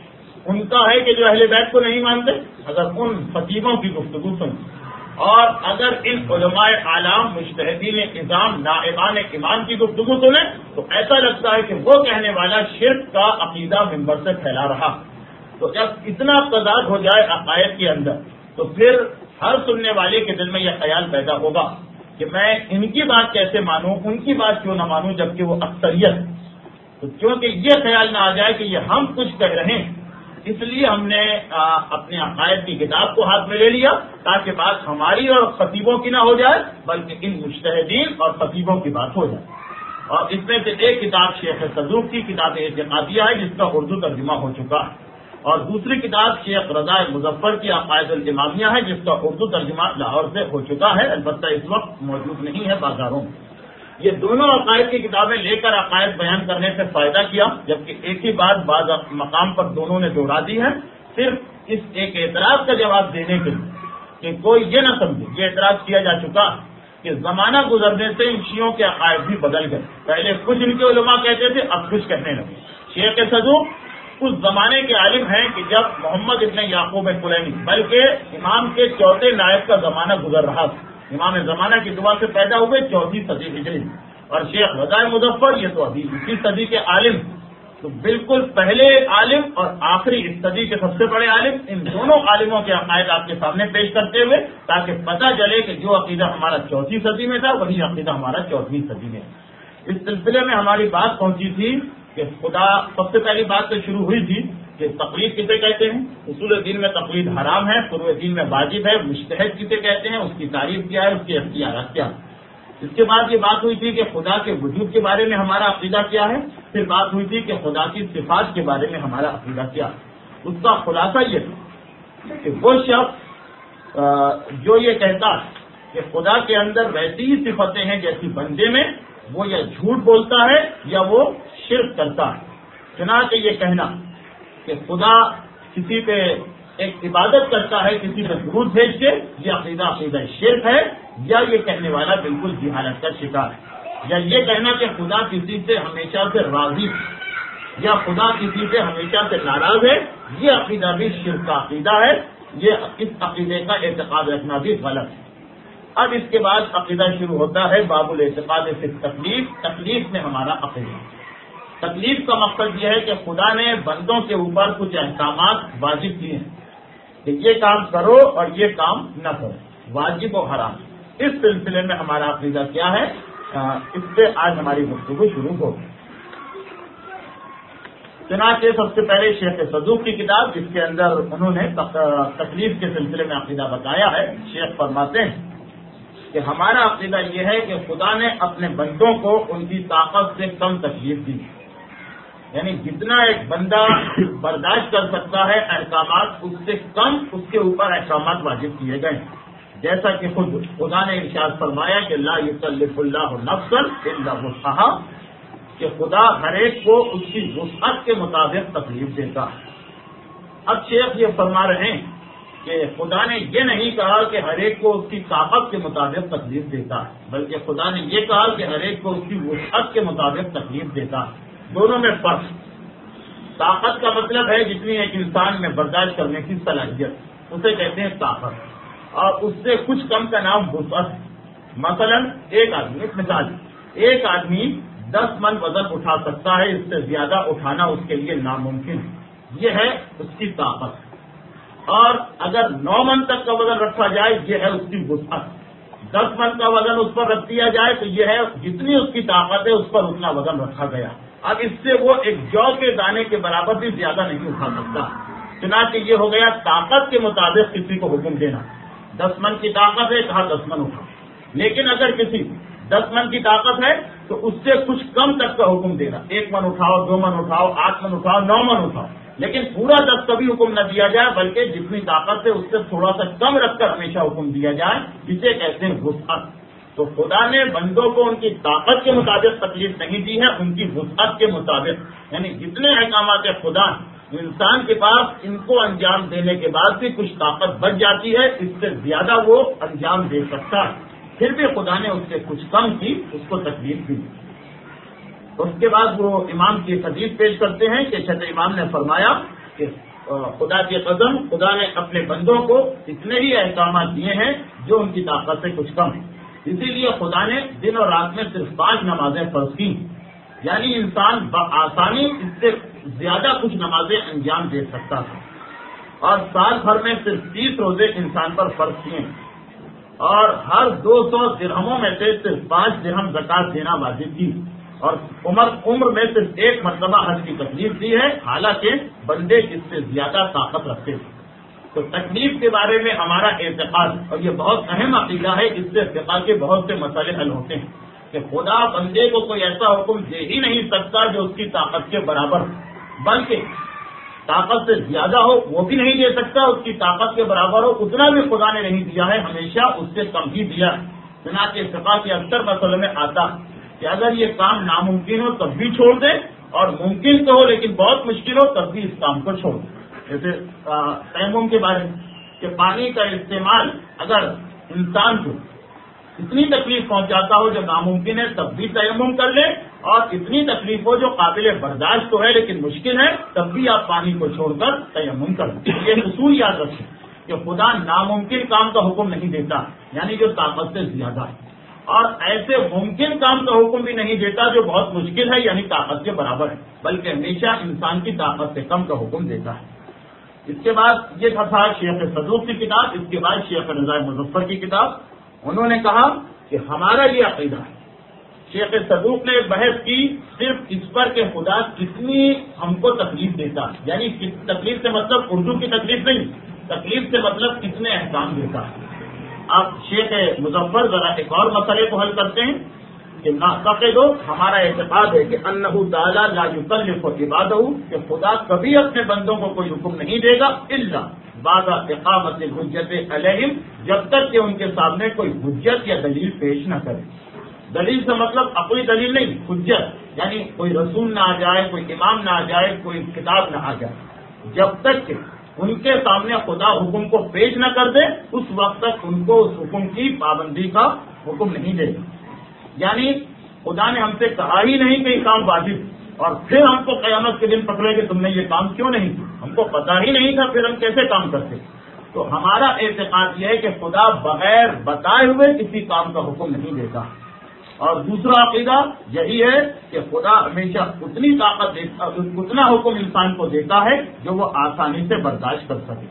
ان کا ہے کہ جو اہل بیت کو نہیں مانتے اگر ان خطیبوں کی گفتگو سنیں، اور اگر ان علماء اعلام مجتہدین نظام نائبان امام کی گفتگو سنیں تو ایسا لگتا ہے کہ وہ کہنے والا شرک کا عقیدہ ممبر سے پھیلا رہا. تو جب اتنا تضاد ہو جائے عقائد کے اندر تو پھر ہر سننے والے کے دل میں یہ خیال پیدا ہوگا کہ میں ان کی بات کیسے مانوں، ان کی بات کیوں نہ مانوں جبکہ وہ اکثریت. تو کیونکہ یہ خیال نہ آ جائے کہ یہ ہم کچھ کہہ رہے ہیں، اس لیے ہم نے اپنے عقائد کی کتاب کو ہاتھ میں لے لیا تاکہ بات ہماری اور خطیبوں کی نہ ہو جائے بلکہ ان مجتہدین اور خطیبوں کی بات ہو جائے. اور اس میں سے ایک کتاب شیخ صدوق کی کتاب اعتقادیہ ہے جس کا اردو ترجمہ ہو چکا ہے، اور دوسری کتاب شیخ رضا مظفر کی عقائد الامامیہ ہے جس کا اردو ترجمہ لاہور سے ہو چکا ہے، البتہ اس وقت موجود نہیں ہے بازاروں میں. یہ دونوں عقائد کی کتابیں لے کر عقائد بیان کرنے سے فائدہ کیا، جبکہ ایک ہی بات بعض مقام پر دونوں نے دوہرا دی ہے صرف اس ایک اعتراض کا جواب دینے کے لیے کہ کوئی یہ نہ سمجھے. یہ اعتراض کیا جا چکا کہ زمانہ گزرنے سے ان شیعوں کے عقائد بھی بدل گئے، پہلے کچھ ان کے علماء کہتے تھے اب کچھ کہنے لگے. شیخ صدوق اس زمانے کے عالم ہیں کہ جب محمد ابن یعقوب کلینی بلکہ امام کے چوتھے نائب کا زمانہ گزر رہا تھا، امام زمانہ کی دعا سے پیدا ہوئے 4ویں صدی ہجری میں، اور شیخ رضا مظفر یہ تو ابھی اسی صدی کے عالم. تو بالکل پہلے عالم اور آخری اس صدی کے سب سے بڑے عالم، ان دونوں عالموں کے عقائد آپ کے سامنے پیش کرتے ہوئے تاکہ پتہ چلے کہ جو عقیدہ ہمارا 4ویں صدی میں تھا وہی عقیدہ ہمارا 14ویں صدی میں. اس سلسلے میں ہماری بات پہنچی تھی کہ خدا سب سے پہلی بات تو شروع ہوئی تھی کہ تقلید کسے کہتے ہیں. اصول دین میں تقلید حرام ہے، فروع دین میں واجب ہے. مجتہد کسے کہتے ہیں، اس کی تعریف کیا ہے، اس کے اختیارات کیا ہے. اس کے بعد یہ بات ہوئی تھی کہ خدا کے وجود کے بارے میں ہمارا عقیدہ کیا ہے. پھر بات ہوئی تھی کہ خدا کی صفات کے بارے میں ہمارا عقیدہ کیا ہے. اس کا خلاصہ یہ تھا کہ وہ شخص جو یہ کہتا ہے کہ خدا کے اندر ویسی ہی صفتیں ہیں جیسی بندے میں، وہ یا جھوٹ بولتا ہے یا وہ شرک کرتا ہے. چنانچہ یہ کہنا کہ خدا کسی پہ ایک عبادت کرتا ہے، کسی پہ درود بھیج کے، یہ عقیدہ شرک ہے، یا یہ کہنے والا بالکل جہالت کا شکار ہے. یا یہ کہنا کہ خدا کسی سے ہمیشہ سے راضی یا خدا کسی سے ہمیشہ سے ناراض ہے، یہ عقیدہ بھی شرک کا عقیدہ ہے. یہ اس عقیدے کا اعتقاد رکھنا بھی غلط ہے. اب اس کے بعد عقیدہ شروع ہوتا ہے باب الاعتقاد فی التکلیف. تکلیف میں ہمارا عقیدہ، تکلیف کا مقصد یہ ہے کہ خدا نے بندوں کے اوپر کچھ احکامات واجب کیے ہیں کہ یہ کام کرو اور یہ کام نہ کرو، واجب و حرام. اس سلسلے میں ہمارا عقیدہ کیا ہے، اس سے آج ہماری گفتگو شروع ہوگی. چنانچہ سب سے پہلے شیخ صدوق کی کتاب جس کے اندر انہوں نے تکلیف کے سلسلے میں عقیدہ بتایا ہے، شیخ فرماتے ہیں کہ ہمارا عقیدہ یہ ہے کہ خدا نے اپنے بندوں کو ان کی طاقت سے کم تکلیف دی، یعنی جتنا ایک بندہ برداشت کر سکتا ہے احکامات، اس سے کم اس کے اوپر احکامات واجب کیے گئے. جیسا کہ خود خدا نے ارشاد فرمایا کہ لا یکلف اللہ نفسا الا وسعها، کہ خدا ہر ایک کو اس کی وسعت کے مطابق تکلیف دیتا ہے. اب شیخ یہ فرما رہے ہیں کہ خدا نے یہ نہیں کہا کہ ہر ایک کو اس کی طاقت کے مطابق تکلیف دیتا ہے، بلکہ خدا نے یہ کہا کہ ہر ایک کو اس کی وسعت کے مطابق تکلیف دیتا ہے۔ دونوں میں فرق۔ طاقت کا مطلب ہے جتنی ایک انسان میں برداشت کرنے کی صلاحیت، اسے کہتے ہیں طاقت، اور اس سے کچھ کم کا نام وسعت۔ مثلا ایک آدمی، ایک مثال، ایک آدمی 10 من وزن اٹھا سکتا ہے، اس سے زیادہ اٹھانا اس کے لیے ناممکن ہے، یہ ہے اس کی طاقت۔ اور اگر 9 من تک کا وزن رکھا جائے، یہ ہے اس کی وسعت۔ 10 من کا وزن اس پر رکھ دیا جائے تو یہ ہے جتنی اس کی طاقت ہے اس پر اتنا وزن رکھا گیا۔ اب اس سے وہ ایک جو کے دانے کے برابر بھی زیادہ نہیں اٹھا سکتا، چنانچہ یہ ہو گیا طاقت کے مطابق کسی کو حکم دینا۔ 10 من کی طاقت ہے، کہا 10 من اٹھا، لیکن اگر کسی 10 من کی طاقت ہے تو اس سے کچھ کم تک کا حکم دینا، 1 من اٹھاؤ، 2 من اٹھاؤ، 8 من اٹھاؤ، 9 من اٹھاؤ، لیکن پورا 10 کبھی حکم نہ دیا جائے، بلکہ جتنی طاقت ہے اس سے تھوڑا سا کم رکھ کر ہمیشہ حکم دیا جائے، جسے کہتے ہیں وسعت۔ تو خدا نے بندوں کو ان کی طاقت کے مطابق تکلیف نہیں دی ہے، ان کی وسعت کے مطابق، یعنی جتنے احکامات خدا انسان کے پاس، ان کو انجام دینے کے بعد بھی کچھ طاقت بچ جاتی ہے، اس سے زیادہ وہ انجام دے سکتا ہے، پھر بھی خدا نے اس سے کچھ کم کی، اس کو تکلیف دی۔ اس کے بعد وہ امام کی حدیث پیش کرتے ہیں کہ چھٹے امام نے فرمایا کہ خدا کی قسم، خدا نے اپنے بندوں کو اتنے ہی احکامات دیے ہیں جو ان کی طاقت سے کچھ کم، اسی لیے خدا نے دن اور رات میں صرف 5 نمازیں فرض کی، یعنی انسان بآسانی اس سے زیادہ کچھ نمازیں انجام دے سکتا تھا، اور سال بھر میں صرف 30 روزے انسان پر فرض کیے، اور ہر 200 درہموں میں سے صرف 5 درہم زکات دینا واجب کی، اور عمر میں صرف 1 مرتبہ حج کی تکلیف دی ہے، حالانکہ بندے اس سے زیادہ طاقت رکھتے تھے۔ تو تکلیف کے بارے میں ہمارا اعتقاد، اور یہ بہت اہم عقیدہ ہے، اس سے فقہ کے بہت سے مسئلے حل ہوتے ہیں کہ خدا بندے کو کوئی ایسا حکم دے ہی نہیں سکتا جو اس کی طاقت کے برابر ہو، بلکہ طاقت سے زیادہ ہو وہ بھی نہیں دے سکتا، اس کی طاقت کے برابر ہو اتنا بھی خدا نے نہیں دیا ہے، ہمیشہ اس سے کم ہی دیا۔ چنانچہ فقہ کے اکثر مسئلوں میں آتا کہ اگر یہ کام ناممکن ہو تب بھی چھوڑ دے، اور ممکن تو ہو لیکن بہت مشکل ہو تب بھی اس کام کو چھوڑ دے۔ جیسے تیمم کے بارے میں کہ پانی کا استعمال اگر انسان کو اتنی تکلیف پہنچاتا ہو جو ناممکن ہے تب بھی تیمم کر لے، اور اتنی تکلیف ہو جو قابل برداشت تو ہے لیکن مشکل ہے تب بھی آپ پانی کو چھوڑ کر تیمم کر لیں۔ یہ اصول یاد رکھیں کہ خدا ناممکن کام کا حکم نہیں دیتا، یعنی جو طاقت سے زیادہ ہے، اور ایسے ممکن کام کا حکم بھی نہیں دیتا جو بہت مشکل ہے یعنی طاقت کے برابر ہے، بلکہ ہمیشہ انسان کی طاقت سے کم کا حکم دیتا ہے۔ اس کے بعد یہ تھا شیخ صدوق کی کتاب، اس کے بعد شیخ رضا مظفر کی کتاب۔ انہوں نے کہا کہ ہمارا یہ عقیدہ ہے، شیخ صدوق نے بحث کی صرف اس پر کہ خدا کتنی ہم کو تکلیف دیتا ہے، یعنی تکلیف سے مطلب اردو کی تکلیف نہیں، تکلیف سے مطلب کتنے احکام دیتا ہے۔ اب شیخ مظفر ذرا ایک اور مسئلے کو حل کرتے ہیں کہ نعتقد، ہمارا اعتقاد ہے کہ انہ تعالی لا یکلف عبادہ، کہ خدا کبھی اپنے بندوں کو کوئی حکم نہیں دے گا الا بعد اقامت الحجت علیہم، جب تک کہ ان کے سامنے کوئی حجت یا دلیل پیش نہ کرے۔ دلیل سے مطلب اپنی دلیل نہیں، حجت یعنی کوئی رسول نہ آ جائے، کوئی امام نہ آ جائے، کوئی کتاب نہ آ جائے، جب تک کہ ان کے سامنے خدا حکم کو پیش نہ کر دے اس وقت تک ان کو اس حکم کی پابندی کا حکم نہیں دے گا۔ یعنی خدا نے ہم سے کہا ہی نہیں کہ یہ کام واجب، اور پھر ہم کو قیامت کے دن پکڑے کہ تم نے یہ کام کیوں نہیں کیا، ہم کو پتا ہی نہیں تھا، پھر ہم کیسے کام کرتے۔ تو ہمارا اعتقاد یہ ہے کہ خدا بغیر بتائے ہوئے کسی کام کا حکم نہیں دیتا، اور دوسرا عقیدہ یہی ہے کہ خدا ہمیشہ اتنی طاقت دیتا، اتنا حکم انسان کو دیتا ہے جو وہ آسانی سے برداشت کر سکے۔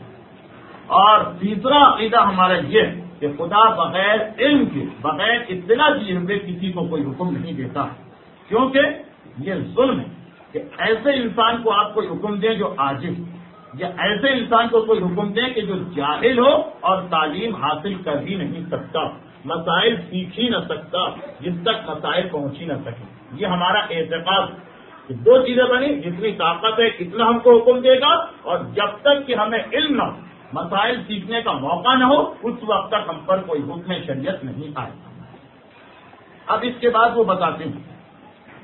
اور تیسرا عقیدہ ہمارا یہ ہے کہ خدا بغیر علم کے، بغیر اطلاع دیے ہوئے کسی کو کوئی حکم نہیں دیتا، کیونکہ یہ ظلم ہے کہ ایسے انسان کو آپ کوئی حکم دیں جو عاجز، یا ایسے انسان کو کوئی حکم دیں کہ جو جاہل ہو اور تعلیم حاصل کر ہی نہیں سکتا، مسائل سیکھ ہی نہ سکتا، جس تک مسائل پہنچ ہی نہ سکے۔ یہ ہمارا اعتقاد کہ 2 چیزیں بنی، جتنی طاقت ہے اتنا ہم کو حکم دے گا، اور جب تک کہ ہمیں علم نہ ہو، مسائل سیکھنے کا موقع نہ ہو، اس وقت تک ہم پر کوئی حکم شریعت نہیں آئے۔ اب اس کے بعد وہ بتاتے ہیں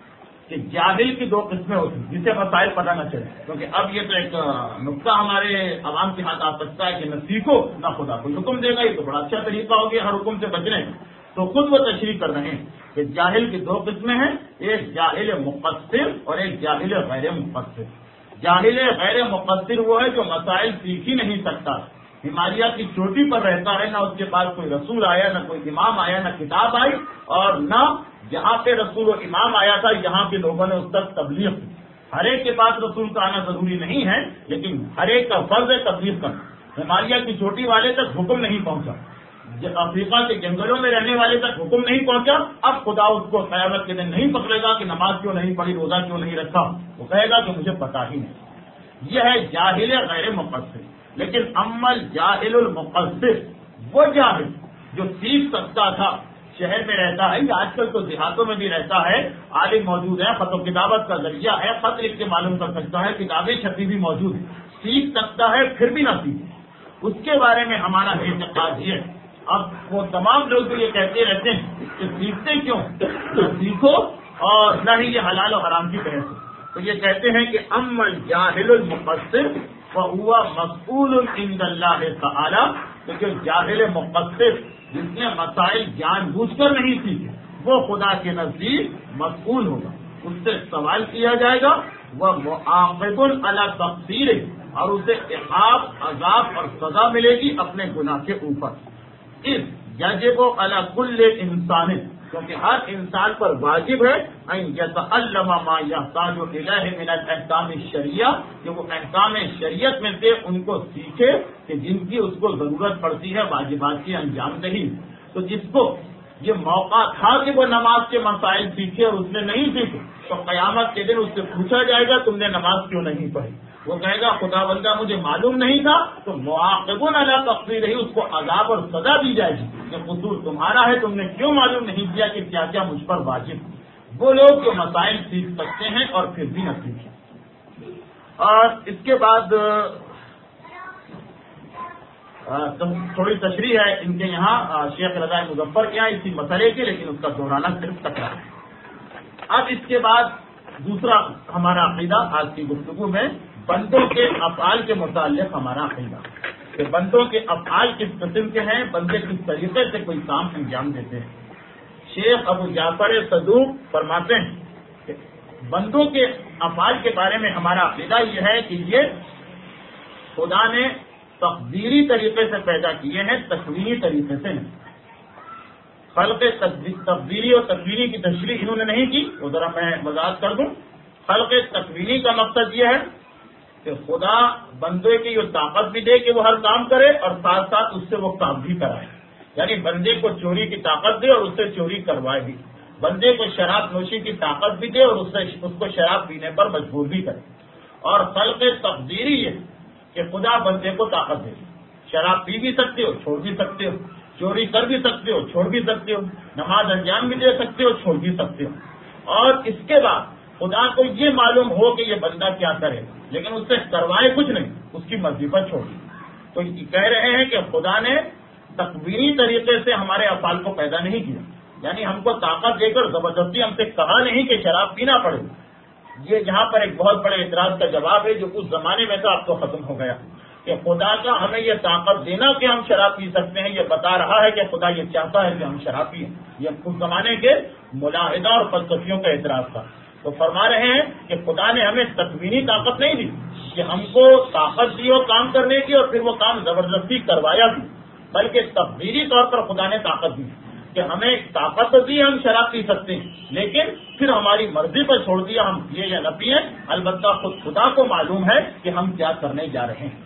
کہ جاہل کی 2 قسمیں ہوتی ہیں جسے مسائل پتہ نہ چلے، کیونکہ اب یہ تو ایک نقطہ ہمارے عوام کے ہاتھ آ سکتا ہے کہ نہ سیکھو نہ خدا کوئی حکم دے گا، یہ تو بڑا اچھا طریقہ ہو گیا ہر حکم سے بچنے کا۔ تو خود وہ تشریح کر رہے ہیں کہ جاہل کی 2 قسمیں ہیں، ایک جاہل مقصر اور ایک جاہل غیر مقصر۔ جاہل غیر مقصر وہ ہے جو مسائل سیکھ ہی نہیں سکتا، ہمالیہ کی چوٹی پر رہتا ہے، نہ اس کے پاس کوئی رسول آیا، نہ کوئی امام آیا، نہ کتاب آئی، اور نہ جہاں پہ رسول و امام آیا تھا یہاں پہ لوگوں نے اس تک تبلیغ کی۔ ہر ایک کے پاس رسول کا آنا ضروری نہیں ہے، لیکن ہر ایک کا فرض ہے تبلیغ کرنا۔ ہمالیہ کی چوٹی والے تک حکم نہیں پہنچا، افریقہ کے جنگلوں میں رہنے والے تک حکم نہیں پہنچا، اب خدا اس کو قیامت کے دن نہیں پکڑے گا کہ نماز کیوں نہیں پڑھی، روزہ کیوں نہیں رکھا، وہ کہے گا کہ مجھے پتا ہی نہیں۔ یہ ہے جاہل غیر مقصر۔ لیکن امل جاہل المقصر، وہ جاہل جو سیکھ سکتا تھا، شہر میں رہتا ہے یا آج کل تو دیہاتوں میں بھی رہتا ہے، عالم موجود ہے، خط و کتابت کا ذریعہ ہے، خط لکھ کے معلوم کر سکتا ہے، کتابیں چھپی بھی موجود ہے، سیکھ سکتا ہے پھر بھی نہ سیکھے، اس کے بارے میں ہمارا اعتقاد یہ ہے۔ اب وہ تمام لوگ جو یہ کہتے رہتے ہیں کہ سیکھتے کیوں، نہ سیکھو اور نہ ہی یہ حلال و حرام کی بحث ہو، تو یہ کہتے ہیں کہ امل جاہل المقصر فہو مسئول عند اللہ تعالی، لیکن جاہل مقصر جس نے مسائل جان بوجھ کر نہیں سیکھے وہ خدا کے نزدیک مسئول ہوگا، اس سے سوال کیا جائے گا، وہ معاقب علی تقصیر، اور اسے عقاب، عذاب اور سزا ملے گی اپنے گناہ کے اوپر۔ اس یجب علی کل انسان، کیونکہ ہر انسان پر واجب ہے ان یتعلم ما یحتاج الیہ من الاحکام الشرعیہ، کہ وہ احکام شریعت میں سے ان کو سیکھے کہ جن کی اس کو ضرورت پڑتی ہے واجبات کی انجام دہی۔ تو جس کو یہ موقع تھا کہ وہ نماز کے مسائل سیکھے اور اس نے نہیں سیکھے، تو قیامت کے دن اس سے پوچھا جائے گا تم نے نماز کیوں نہیں پڑھی، وہ کہے گا خدا بندہ مجھے معلوم نہیں تھا، تو معاقب علی تقصیر ہی، اس کو عذاب اور سزا دی جائے گی کہ قصور تمہارا ہے، تم نے کیوں معلوم نہیں کیا کہ کیا کیا مجھ پر واجب۔ وہ لوگ جو مسائل سیکھ سکتے ہیں اور پھر بھی نہ سیکھیں۔ اور اس کے بعد تھوڑی تشریح ہے ان کے یہاں شیخ رضا مظفر کے یہاں اسی مسئلے کی، لیکن اس کا دہرانا صرف تکرار ہے۔ اب اس کے بعد دوسرا ہمارا عقیدہ آج کی گفتگو میں بندوں کے افعال کے متعلق ہمارا عقیدہ کہ بندوں کے افعال کس قسم کے ہیں، بندے کس طریقے سے کوئی کام انجام دیتے ہیں۔ شیخ ابو جعفر صدوق فرماتے ہیں کہ بندوں کے افعال کے بارے میں ہمارا عقیدہ یہ ہے کہ یہ خدا نے تقدیری طریقے سے پیدا کیے ہیں، تکوینی طریقے سے نہیں۔ خلق تقدیری اور تکوینی کی تشریح انہوں نے نہیں کی، وہ ذرا میں وضاحت کر دوں۔ خلق تکوینی کا مقصد یہ ہے کہ خدا بندے کی یہ طاقت بھی دے کہ وہ ہر کام کرے اور ساتھ ساتھ اس سے وہ کام بھی کرائے، یعنی بندے کو چوری کی طاقت دے اور اس سے چوری کروائے بھی، بندے کو شراب نوشی کی طاقت بھی دے اور اس کو شراب پینے پر مجبور بھی کرے۔ اور خلق تقدیری یہ کہ خدا بندے کو طاقت دے، شراب پی بھی سکتے ہو چھوڑ بھی سکتے ہو، چوری کر بھی سکتے ہو چھوڑ بھی سکتے ہو، نماز انجام بھی دے سکتے ہو چھوڑ بھی سکتے ہو، اور اس کے بعد خدا کو یہ معلوم ہو کہ یہ بندہ کیا کرے لیکن اس سے کروائے کچھ نہیں، اس کی مرضی پر چھوڑ دی۔ تو کہہ رہے ہیں کہ خدا نے تکوینی طریقے سے ہمارے افعال کو پیدا نہیں کیا، یعنی ہم کو طاقت دے کر زبردستی ہم سے کہا نہیں کہ شراب پینا پڑے۔ یہ یہاں پر ایک بہت بڑے اعتراض کا جواب ہے جو اس زمانے میں تھا اب تو ختم ہو گیا، کہ خدا کا ہمیں یہ طاقت دینا کہ ہم شراب پی سکتے ہیں یہ بتا رہا ہے کہ خدا یہ چاہتا ہے کہ ہم شراب پئیں۔ یہ اس زمانے کے ملاحدہ اور فلسفیوں کا اعتراض تھا۔ تو فرما رہے ہیں کہ خدا نے ہمیں تکوینی طاقت نہیں دی کہ ہم کو طاقت دی ہو کام کرنے کی اور پھر وہ کام زبردستی کروایا بھی، بلکہ تقدیری طور پر خدا نے طاقت دی کہ ہمیں طاقت دی ہم شراب پی سکتے ہیں، لیکن پھر ہماری مرضی پر چھوڑ دیا ہم پیے یا نہ پیے، البتہ خود خدا کو معلوم ہے کہ ہم کیا کرنے جا رہے ہیں۔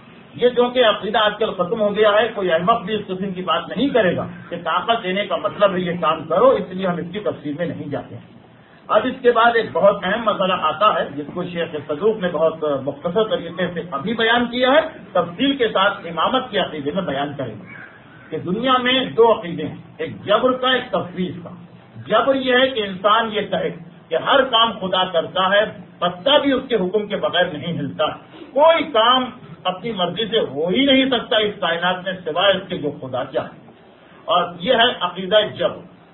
یہ جو کہ عقیدہ آج کل ختم ہو گیا ہے، کوئی احمق بھی اس قسم کی بات نہیں کرے گا کہ طاقت دینے کا مطلب ہے یہ کام کرو، اس لیے ہم اس کی تفصیل میں نہیں جاتے ہیں۔ اب اس کے بعد ایک بہت اہم مسئلہ آتا ہے جس کو شیخ صدوق نے بہت مختصر طریقے سے ابھی بیان کیا ہے، تفصیل کے ساتھ امامت کے عقیدے میں بیان کریں گے کہ دنیا میں دو عقیدے ہیں، ایک جبر کا ایک تفویض کا۔ جبر یہ ہے کہ انسان یہ کہے کہ ہر کام خدا کرتا ہے، پتا بھی اس کے حکم کے بغیر نہیں ہلتا، کوئی کام اپنی مرضی سے ہو ہی نہیں سکتا اس کائنات میں سوائے اس کے جو خدا چاہے، اور یہ ہے عقیدہ جبر۔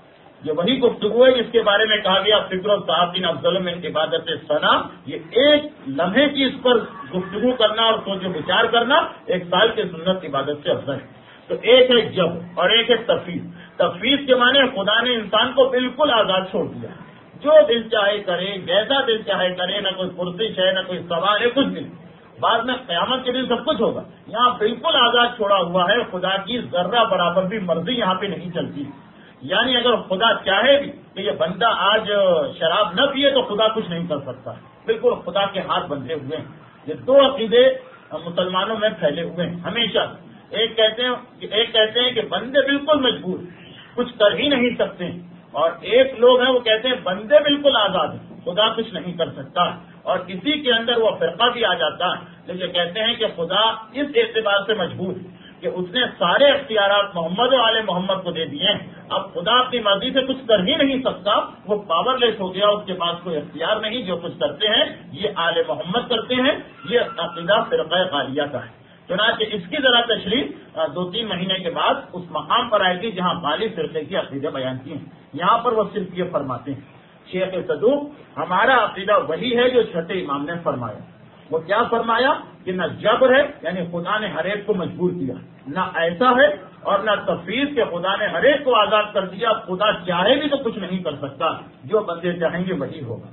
یہ وہی گفتگو ہے جس کے بارے میں کہا گیا فکر و صاحبین افضل من عبادت ثنا. یہ ایک لمحے کی اس پر گفتگو کرنا اور سوچ و بچار کرنا 1 سال کے سنت عبادت سے افضل ہے. تو ایک ہے جب اور ایک ہے تفویض. تفویض کے معنی خدا نے انسان کو بالکل آزاد چھوڑ دیا, جو دل چاہے کرے, جیسا دل چاہے کرے, نہ کوئی پرسش ہے, نہ کوئی سوال ہے, کچھ نہیں. بعد میں قیامت کے دن سب کچھ ہوگا. یہاں بالکل آزاد چھوڑا ہوا ہے, خدا کی ذرہ برابر بھی مرضی یہاں پہ نہیں چلتی. یعنی اگر خدا چاہے بھی کہ یہ بندہ آج شراب نہ پیے تو خدا کچھ نہیں کر سکتا. بالکل خدا کے ہاتھ بندھے ہوئے ہیں. یہ 2 عقیدے مسلمانوں میں پھیلے ہوئے ہیں ہمیشہ. ایک کہتے ہیں کہ بندے بالکل مجبور, کچھ کر ہی نہیں سکتے, اور ایک لوگ ہیں وہ کہتے ہیں بندے بالکل آزاد ہیں, خدا کچھ نہیں کر سکتا. اور اسی کے اندر وہ فرقہ بھی آ جاتا ہے لیکن کہتے ہیں کہ خدا اس اعتبار سے مجبور کہ اس نے سارے اختیارات محمد و آل محمد کو دے دیے ہیں. اب خدا اپنی مرضی سے کچھ کر ہی نہیں سکتا, وہ پاور لیس ہو گیا, اس کے پاس کوئی اختیار نہیں. جو کچھ کرتے ہیں یہ آل محمد کرتے ہیں. یہ عقیدہ فرقہ قاریہ کا ہے. چنانچہ اس کی ذرا تشریح 2-3 مہینے کے بعد اس مقام پر آئے گی جہاں بالی فرقے کی عقیدہ بیان کی ہیں. یہاں پر وہ صرف یہ فرماتے ہیں شیخ صدوق, ہمارا عقیدہ وہی ہے جو چھٹے امام نے فرمایا. وہ کیا فرمایا کہ نہ جبر ہے یعنی خدا نے ہر ایک کو مجبور کیا, نہ ایسا ہے, اور نہ تفویض کہ خدا نے ہر ایک کو آزاد کر دیا. خدا چاہے بھی تو کچھ نہیں کر سکتا, جو بندے چاہیں گے وہی ہوگا.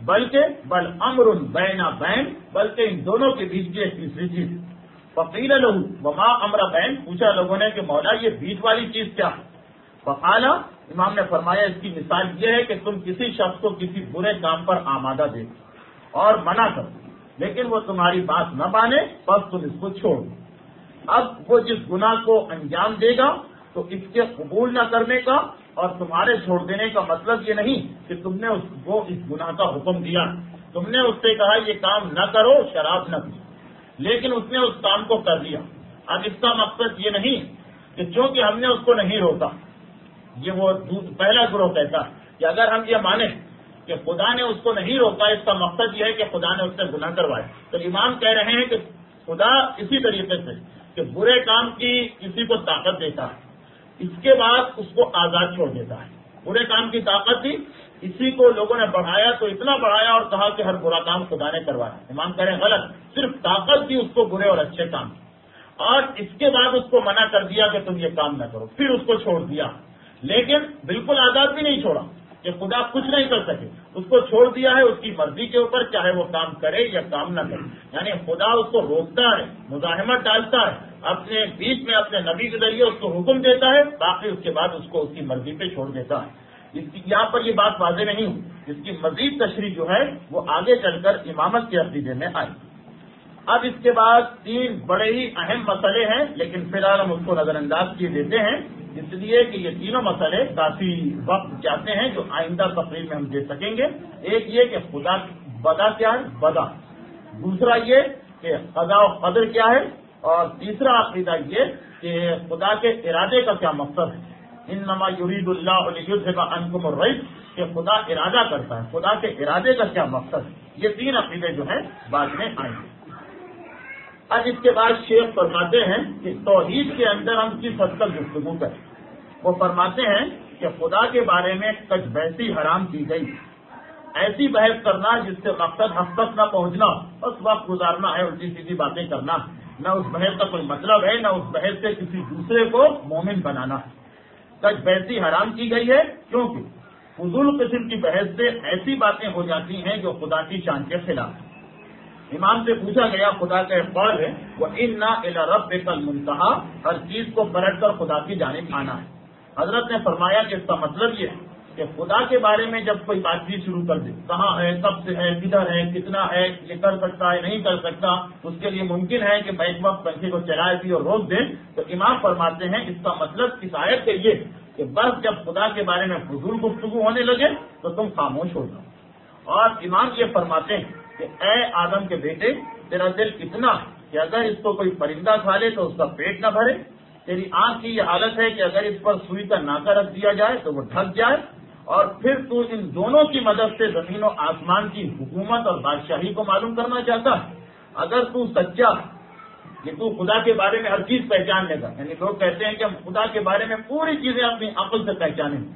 بل امر بین بین, بلکہ ان دونوں کے بیچ کی ایک تیسری چیز. فقیل لہو وما امر بین, پوچھا لوگوں نے کہ مولا یہ بیچ والی چیز کیا ہے. فقالا, امام نے فرمایا اس کی مثال یہ ہے کہ تم کسی شخص کو کسی برے کام پر آمادہ دے اور منع کرو, لیکن وہ تمہاری بات نہ مانے, بس تم اس کو چھوڑ دو. اب وہ جس گناہ کو انجام دے گا تو اس کے قبول نہ کرنے کا اور تمہارے چھوڑ دینے کا مطلب یہ نہیں کہ تم نے اس کو اس گناہ کا حکم دیا. تم نے اس سے کہا یہ کام نہ کرو, شراب نہ پی, لیکن اس نے اس کام کو کر دیا. اب اس کا مقصد یہ نہیں کہ چونکہ ہم نے اس کو نہیں روکا. یہ وہ پہلا گروہ کہتا ہے کہ اگر ہم یہ مانیں کہ خدا نے اس کو نہیں روکا, اس کا مقصد یہ ہے کہ خدا نے اس سے گناہ کروائے. تو امام کہہ رہے ہیں کہ خدا اسی طریقے سے کہ برے کام کی کسی کو طاقت دیتا ہے, اس کے بعد اس کو آزاد چھوڑ دیتا ہے. برے کام کی طاقت دی, اسی کو لوگوں نے بڑھایا تو اتنا بڑھایا اور کہا کہ ہر برا کام خدا نے کروایا. امام کہہ رہے ہیں غلط, صرف طاقت دی اس کو برے اور اچھے کام کی, اور اس کے بعد اس کو منع کر دیا کہ تم یہ کام نہ کرو, پھر اس کو چھوڑ دیا. لیکن بالکل آزاد بھی نہیں چھوڑا کہ خدا کچھ نہیں کر سکے, اس کو چھوڑ دیا ہے اس کی مرضی کے اوپر, چاہے وہ کام کرے یا کام نہ کرے. یعنی خدا اس کو روکتا ہے, مزاحمت ڈالتا ہے, اپنے بیچ میں اپنے نبی کے ذریعے اس کو حکم دیتا ہے, باقی اس کے بعد اس کو اس کی مرضی پہ چھوڑ دیتا ہے. یہاں پر یہ بات واضح نہیں ہوئی, اس کی مزید تشریح جو ہے وہ آگے چل کر امامت کے عقیدے میں آئی. اب اس کے بعد 3 بڑے ہی اہم مسئلے ہیں, لیکن فی الحال ہم اس کو نظر انداز کیے دیتے ہیں اس لیے کہ یہ تینوں مسئلے کافی وقت چاہتے ہیں جو آئندہ تقریر میں ہم دے سکیں گے. ایک یہ کہ خدا بدا کیا ہے, بدا. دوسرا یہ کہ قضا و قدر کیا ہے, اور تیسرا عقیدہ یہ کہ خدا کے ارادے کا کیا مقصد ہے. انما یرید اللہ لیذھب عنکم الرجس, کہ خدا ارادہ کرتا ہے, خدا کے ارادے کا کیا مقصد ہے. یہ 3 عقیدے جو ہیں بعد میں آئیں گے. اب اس کے بعد شیخ فرماتے ہیں کہ توحید کے اندر ہم کس حد تک گفتگو کریں. وہ فرماتے ہیں کہ خدا کے بارے میں کچھ بحثی حرام کی گئی. ایسی بحث کرنا جس سے مقصد حق تک نہ پہنچنا, بس وقت گزارنا ہے, الٹی سیدھی باتیں کرنا, نہ اس بحث کا کوئی مطلب ہے, نہ اس بحث سے کسی دوسرے کو مومن بنانا ہے. کچھ بحثی حرام کی گئی ہے کیونکہ فضول قسم کی بحث سے ایسی باتیں ہو جاتی ہیں جو خدا کی شان کے خلاف ہیں. امام سے پوچھا گیا, خدا کا اقبال ہے وَإِنَّا إِلَى رَبِّكَ الْمُنْتَهَى, ہر چیز کو پلٹ کر خدا کی جانب آنا ہے. حضرت نے فرمایا کہ اس کا مطلب یہ ہے کہ خدا کے بارے میں جب کوئی بات چیت شروع کر دے, کہاں ہے, کب سے ہے, کدھر ہے, کتنا ہے, یہ کر سکتا ہے, نہیں کر سکتا, اس کے لیے ممکن ہے کہ بیک وقت پنکھے کو چلائے بھی اور روک دیں, تو امام فرماتے ہیں اس کا مطلب اس آیت کا یہ کہ بس جب خدا کے بارے میں فضول گفتگو ہونے لگے تو تم خاموش ہو جاؤ. اور امام یہ فرماتے ہیں کہ اے آدم کے بیٹے, تیرا دل اتنا کہ اگر اس کو کوئی پرندہ کھا لے تو اس کا پیٹ نہ بھرے. تیری آنکھ کی یہ حالت ہے کہ اگر اس پر سوئی کا ناکا رکھ دیا جائے تو وہ ڈھک جائے, اور پھر تو ان دونوں کی مدد سے زمین و آسمان کی حکومت اور بادشاہی کو معلوم کرنا چاہتا ہے. اگر تو سچا کہ تو خدا کے بارے میں ہر چیز پہچان لے گا, یعنی لوگ کہتے ہیں کہ ہم خدا کے بارے میں پوری چیزیں اپنی عقل سے پہچانیں,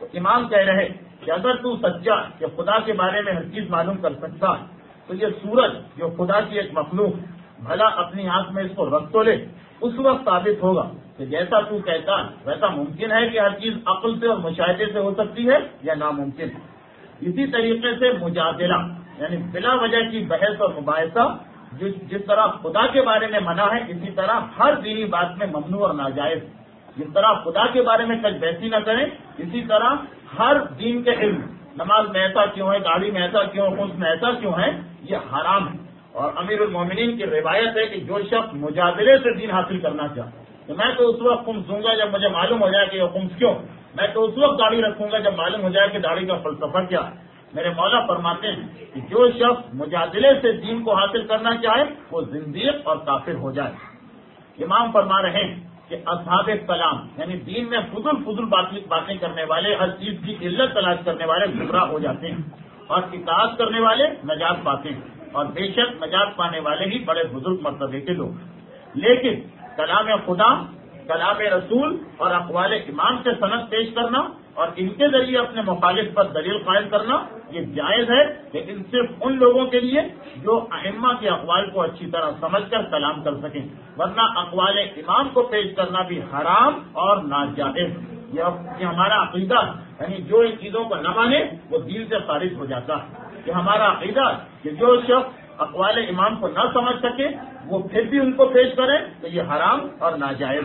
تو امام کہہ رہے کہ اگر تو سچا کہ خدا کے بارے میں ہر چیز معلوم کر سکتا تو یہ سورج جو خدا کی ایک مخلوق بھلا اپنی آنکھ میں اس کو رکھ تو لے، اس وقت ثابت ہوگا کہ جیسا تو کہتا ویسا ممکن ہے کہ ہر چیز عقل سے اور مشاہدے سے ہو سکتی ہے یا ناممکن ہے۔ اسی طریقے سے مجادلہ یعنی بلا وجہ کی بحث اور مباحثہ جس طرح خدا کے بارے میں منع ہے، اسی طرح ہر دینی بات میں ممنوع اور ناجائز۔ جس طرح خدا کے بارے میں کچھ بحثی نہ کریں، اسی طرح ہر دین کے علم، نماز میں ایسا کیوں ہے، داڑھی میں ایسا کیوں، خود میں ایسا کیوں ہے، یہ حرام ہے۔ اور امیر المومنین کی روایت ہے کہ جو شخص مجادلے سے دین حاصل کرنا چاہے تو میں تو اس وقت خمس دوں گا جب مجھے معلوم ہو جائے کہ یہ خمس کیوں، میں تو اس وقت داڑھی رکھوں گا جب معلوم ہو جائے کہ داڑھی کا فلسفہ کیا۔ میرے مولا فرماتے ہیں کہ جو شخص مجادلے سے دین کو حاصل کرنا چاہے وہ زندیق اور کافر ہو جائے۔ امام فرما رہے ہیں کہ اصحاب کلام یعنی دین میں فضول باتیں کرنے والے، ہر چیز کی علت تلاش کرنے والے گمراہ ہو جاتے ہیں، اور اطاعت کرنے والے نجات پاتے ہیں، اور بے شک نجات پانے والے ہی بڑے بزرگ مرتبے کے لوگ۔ لیکن کلام خدا، کلام رسول اور اقوال امام سے سند پیش کرنا اور ان کے ذریعے اپنے مخالف پر دلیل قائم کرنا یہ جائز ہے، لیکن صرف ان لوگوں کے لیے جو ائمہ کے اقوال کو اچھی طرح سمجھ کر کلام کر سکیں، ورنہ اقوال امام کو پیش کرنا بھی حرام اور ناجائز۔ یہ ہمارا عقیدہ یعنی جو ان چیزوں کو نہ مانے وہ دین سے خارج ہو جاتا ہے۔ یہ ہمارا عقیدہ کہ جو شخص اقوال امام کو نہ سمجھ سکے وہ پھر بھی ان کو پیش کرے تو یہ حرام اور ناجائز۔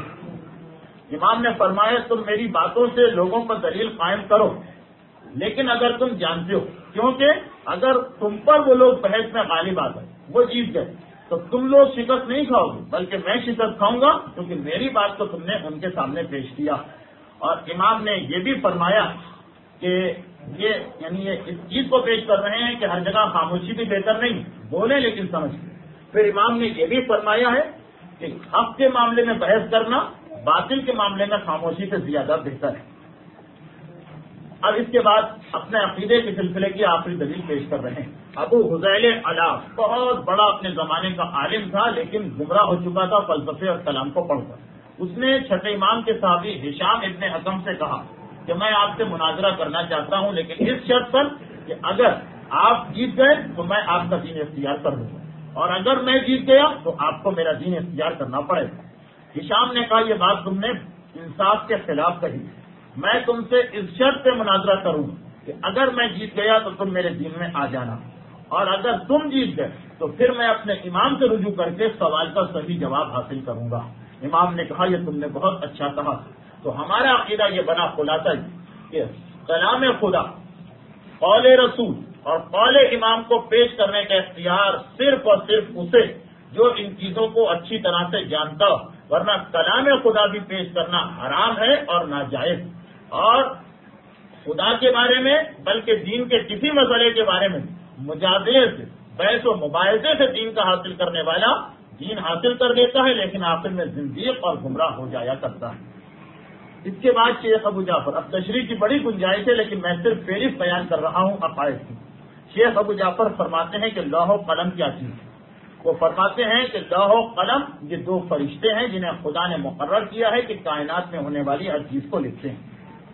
امام نے فرمایا تم میری باتوں سے لوگوں پر دلیل قائم کرو، لیکن اگر تم جانتے ہو، کیونکہ اگر تم پر وہ لوگ بحث میں غالب آ گئے، وہ جیت گئے، تو تم لوگ شکست نہیں کھاؤ گے بلکہ میں شکست کھاؤں گا، کیونکہ میری بات کو تم نے ان کے سامنے پیش کیا۔ اور امام نے یہ بھی فرمایا کہ یہ اس چیز کو پیش کر رہے ہیں کہ ہر جگہ خاموشی بھی بہتر نہیں، بولیں لیکن سمجھ۔ پھر امام نے یہ بھی فرمایا ہے کہ حق کے معاملے میں بحث کرنا باطل کے معاملے میں خاموشی سے زیادہ بہتر ہے۔ اب اس کے بعد اپنے عقیدے کے سلسلے کی آخری دلیل پیش کر رہے ہیں۔ ابو حذیل علاف بہت بڑا اپنے زمانے کا عالم تھا، لیکن گمراہ ہو چکا تھا فلسفے اور کلام کو پڑھ کر۔ اس نے چھٹے امام کے صحابی ہشام ابن حکم سے کہا کہ میں آپ سے مناظرہ کرنا چاہتا ہوں، لیکن اس شرط پر کہ اگر آپ جیت گئے تو میں آپ کا دین اختیار کر دوں گا، اور اگر میں جیت گیا تو آپ کو میرا دین اختیار کرنا پڑے گا۔ ہشام نے کہا یہ بات تم نے انصاف کے خلاف کہی، میں تم سے اس شرط پہ مناظرہ کروں کہ اگر میں جیت گیا تو تم میرے دین میں آ جانا، اور اگر تم جیت گئے تو پھر میں اپنے امام سے رجوع کر کے سوال کا صحیح جواب حاصل کروں گا۔ امام نے کہا یہ تم نے بہت اچھا کہا۔ تو ہمارا عقیدہ یہ بنا خلاصہ کہ کلام خدا، قول رسول اور قول امام کو پیش کرنے کا اختیار صرف اور صرف اسے جو ان چیزوں کو اچھی طرح سے جانتا ہو، ورنہ کلام خدا بھی پیش کرنا حرام ہے اور ناجائز۔ اور خدا کے بارے میں بلکہ دین کے کسی مسئلے کے بارے میں مجادلے سے، بحث و مباحثے سے دین کا حاصل کرنے والا دین حاصل کر لیتا ہے، لیکن آخر میں زندیق اور گمراہ ہو جایا کرتا ہے۔ اس کے بعد شیخ ابو جعفر، اب تشریح کی بڑی گنجائش ہے لیکن میں صرف فہرست بیان کر رہا ہوں عقائد کی۔ شیخ ابو جعفر فرماتے ہیں کہ لوح و قلم کیا چیز ہے؟ وہ فرماتے ہیں کہ لوح و قلم یہ دو فرشتے ہیں جنہیں خدا نے مقرر کیا ہے کہ کائنات میں ہونے والی ہر چیز کو لکھتے ہیں۔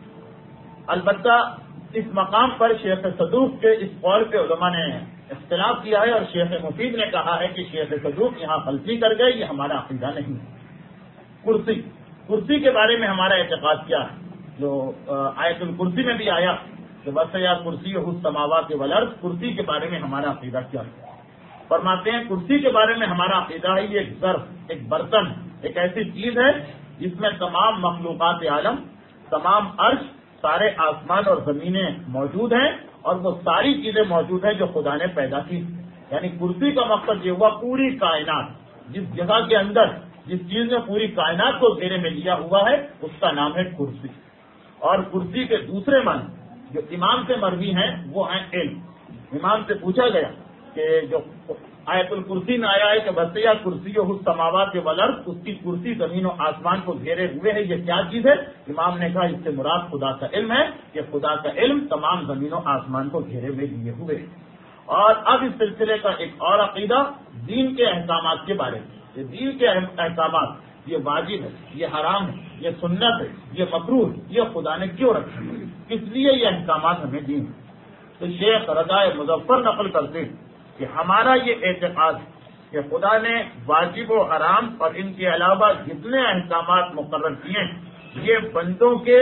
البتہ اس مقام پر شیخ صدوق کے اس قول پہ علماء نے اختلاف کیا ہے، اور شیخ مفید نے کہا ہے کہ شیخ صدوق یہاں غلطی کر گئے، یہ ہمارا عقیدہ نہیں ہے۔ کرسی کے بارے میں ہمارا اعتقاد کیا ہے؟ جو آیت الکرسی میں بھی آیا کہ وسع کرسی السماوات والارض، کرسی کے بارے میں ہمارا عقیدہ کیا ہے؟ فرماتے ہیں کرسی کے بارے میں ہمارا عقیدہ ہے یہ ایک ظرف، ایک برتن، ایک ایسی چیز ہے جس میں تمام مخلوقات عالم، تمام عرش، سارے آسمان اور زمینیں موجود ہیں، اور وہ ساری چیزیں موجود ہیں جو خدا نے پیدا کی۔ یعنی کرسی کا مقصد یہ ہوا پوری کائنات، جس جگہ کے اندر جس چیز نے پوری کائنات کو گھیرے میں لیا ہوا ہے اس کا نام ہے کرسی۔ اور کرسی کے دوسرے معنی جو امام سے مروی ہیں وہ ہیں علم۔ امام سے پوچھا گیا کہ جو آیت الکرسی میں آیا ہے کہ وسع کرسی السماوات والارض، اس کی کرسی زمین و آسمان کو گھیرے ہوئے ہے، یہ کیا چیز ہے؟ امام نے کہا اس سے مراد خدا کا علم ہے کہ خدا کا علم تمام زمین و آسمان کو گھیرے ہوئے لیے ہوئے۔ اور اب اس سلسلے کا ایک اور عقیدہ دین کے احکامات کے بارے میں، یہ دین کے احکامات یہ واجب ہے، یہ حرام ہے، یہ سنت ہے، یہ مکروہ ہے، یہ خدا نے کیوں رکھا ہے، کس لیے یہ احکامات ہمیں دی ہیں۔ تو شیخ رضا مظفر نقل کرتے ہیں کہ ہمارا یہ اعتقاد کہ خدا نے واجب و حرام اور ان کے علاوہ جتنے احکامات مقرر کیے ہیں یہ بندوں کے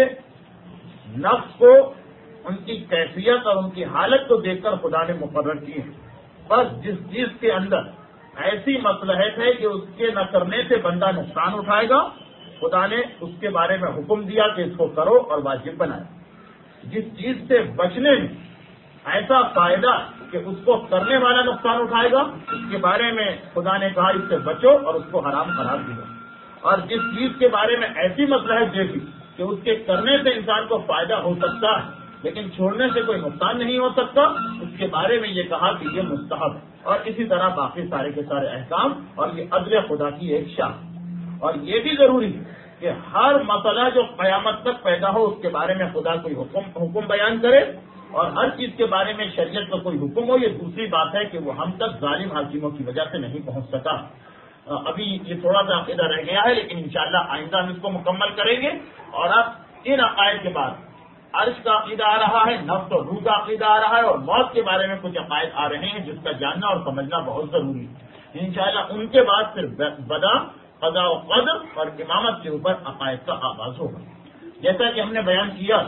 نفس کو، ان کی کیفیت اور ان کی حالت کو دیکھ کر خدا نے مقرر کیے ہیں۔ بس جس چیز کے اندر ایسی مصلحت ہے کہ اس کے نہ کرنے سے بندہ نقصان اٹھائے گا، خدا نے اس کے بارے میں حکم دیا کہ اس کو کرو اور واجب بنائے۔ جس چیز سے بچنے میں ایسا فائدہ کہ اس کو کرنے والا نقصان اٹھائے گا، اس کے بارے میں خدا نے کہا اس سے بچو اور اس کو حرام قرار دیا۔ اور جس چیز کے بارے میں ایسی مصلحت دیکھی کہ اس کے کرنے سے انسان کو فائدہ ہو سکتا ہے لیکن چھوڑنے سے کوئی نقصان نہیں ہو سکتا، اس کے بارے میں یہ کہا کہ یہ مستحب ہے۔ اور اسی طرح باقی سارے کے سارے احکام، اور یہ عدل خدا کی ایک شان۔ اور یہ بھی ضروری ہے کہ ہر مسئلہ جو قیامت تک پیدا ہو اس کے بارے میں خدا کوئی حکم بیان کرے، اور ہر چیز کے بارے میں شریعت کا کوئی حکم ہو۔ یہ دوسری بات ہے کہ وہ ہم تک ظالم حاکموں کی وجہ سے نہیں پہنچ سکا۔ ابھی یہ تھوڑا سا عقیدہ رہ گیا ہے لیکن انشاءاللہ آئندہ ہم اس کو مکمل کریں گے۔ اور اب ان عقائد کے بعد عرش کا عقیدہ آ رہا ہے، نفس اور روح کا عقیدہ آ رہا ہے، اور موت کے بارے میں کچھ عقائد آ رہے ہیں جس کا جاننا اور سمجھنا بہت ضروری ہے۔ انشاءاللہ ان کے بعد پھر بدا، قضاء و قدر اور امامت کے اوپر عقائد کا آغاز ہوگا۔ جیسا کہ ہم نے بیان کیا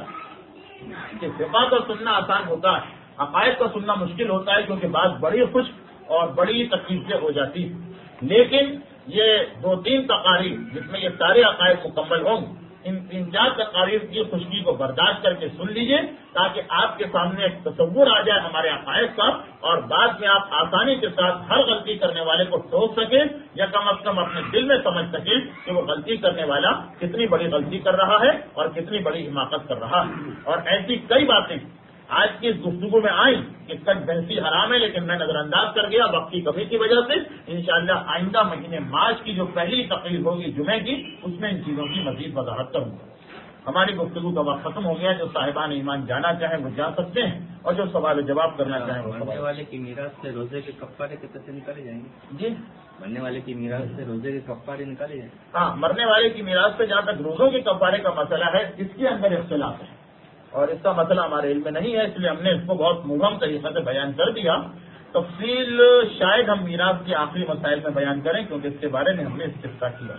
کہ فقہ کا سننا آسان ہوتا ہے، عقائد کا سننا مشکل ہوتا ہے کیونکہ بات بڑی خشک اور بڑی تکلیف سے ہو جاتی ہے۔ لیکن یہ 2-3 تقاریر جس میں یہ سارے عقائد مکمل ہوں گے، ان 3-4 تقاریر کی خشکی کو برداشت کر کے سن لیجئے تاکہ آپ کے سامنے ایک تصور آ جائے ہمارے عقائد کا، اور بعد میں آپ آسانی کے ساتھ ہر غلطی کرنے والے کو ٹوک سکیں یا کم از کم اپنے دل میں سمجھ سکیں کہ وہ غلطی کرنے والا کتنی بڑی غلطی کر رہا ہے اور کتنی بڑی حماقت کر رہا ہے۔ اور ایسی کئی باتیں آج کی اس گفتگو میں آئیں کہ کچھ بحثی حرام ہے لیکن میں نظر انداز کر گیا وقت کی کمی کی وجہ سے۔ انشاءاللہ آئندہ مہینے مارچ کی جو پہلی تقریر ہوگی جمعے کی، اس میں ان چیزوں کی مزید وضاحت کروں گا۔ ہماری گفتگو کا وقت ختم ہو گیا۔ جو صاحبان ایمان جانا چاہیں وہ جا سکتے ہیں، اور جو سوال و جواب کرنا چاہیں وہ مرنے والے کی میراث سے روزے کے کفارے کے پیسے نکالے جائیں گے؟ جی، مرنے والے کی میراث سے روزے کے کفارے نکالے جائیں گے؟ ہاں، مرنے والے کی میراث سے جہاں تک روزوں کے کفارے کا مسئلہ ہے اس کے اندر اختلاف ہے، اور اس کا مسئلہ ہمارے علم میں نہیں ہے، اس لیے ہم نے اس کو بہت مبہم طریقے سے بیان کر دیا۔ تفصیل شاید ہم میراث کے آخری مسائل میں بیان کریں کیونکہ اس کے بارے میں ہم نے استفسار کیا۔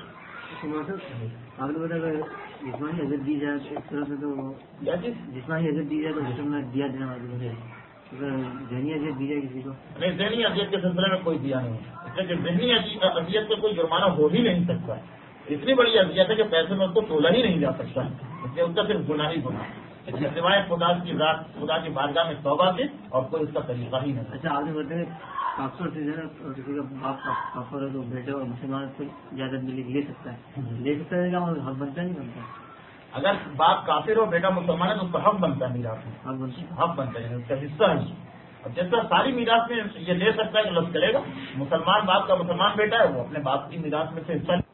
آپ نے بتایا جسمانی حضرت دی جائے ایک طرح سے تو کیا چیز؟ جسمانی حضرت دی جائے تو جسم میں دیا دینا واجب ہے، اگر ذہنی حضرت دی جائے کسی کو نہیں، ذہنی اذیت کے سلسلے میں کوئی دیا نہیں ہے، اس لیے کہ ذہنی اذیت سے کوئی جرمانہ ہو ہی نہیں سکتا ہے۔ اتنی بڑی اذیت ہے کہ پیسے میں اس کو تولا ہی نہیں جا سکتا، اس لیے ان کا صرف گناہ ہی گناہ ہے، سوائے خدا کی ذات، خدا کی بارگاہ میں توبہ کے اور کوئی اس کا طریقہ ہی نہیں۔ اچھا، آپ نے بتایا کافر سے جو ہے نا کسی کا باپ کافر ہے تو بیٹے اور مسلمان کو اجازت لے سکتا ہے، لے سکتا ہے، حق بنتا نہیں بنتا؟ اگر باپ کافر ہو بیٹا مسلمان ہے تو اس کا حق بنتا ہے میراث میں، حق بنتا ہے۔ حق بنتا ہے، اس کا حصہ ہے۔ اب جیسا ساری میراث میں یہ لے سکتا ہے کہ لفظ چلے گا، مسلمان باپ کا مسلمان بیٹا ہے وہ اپنے باپ کی میراث میں سے حصہ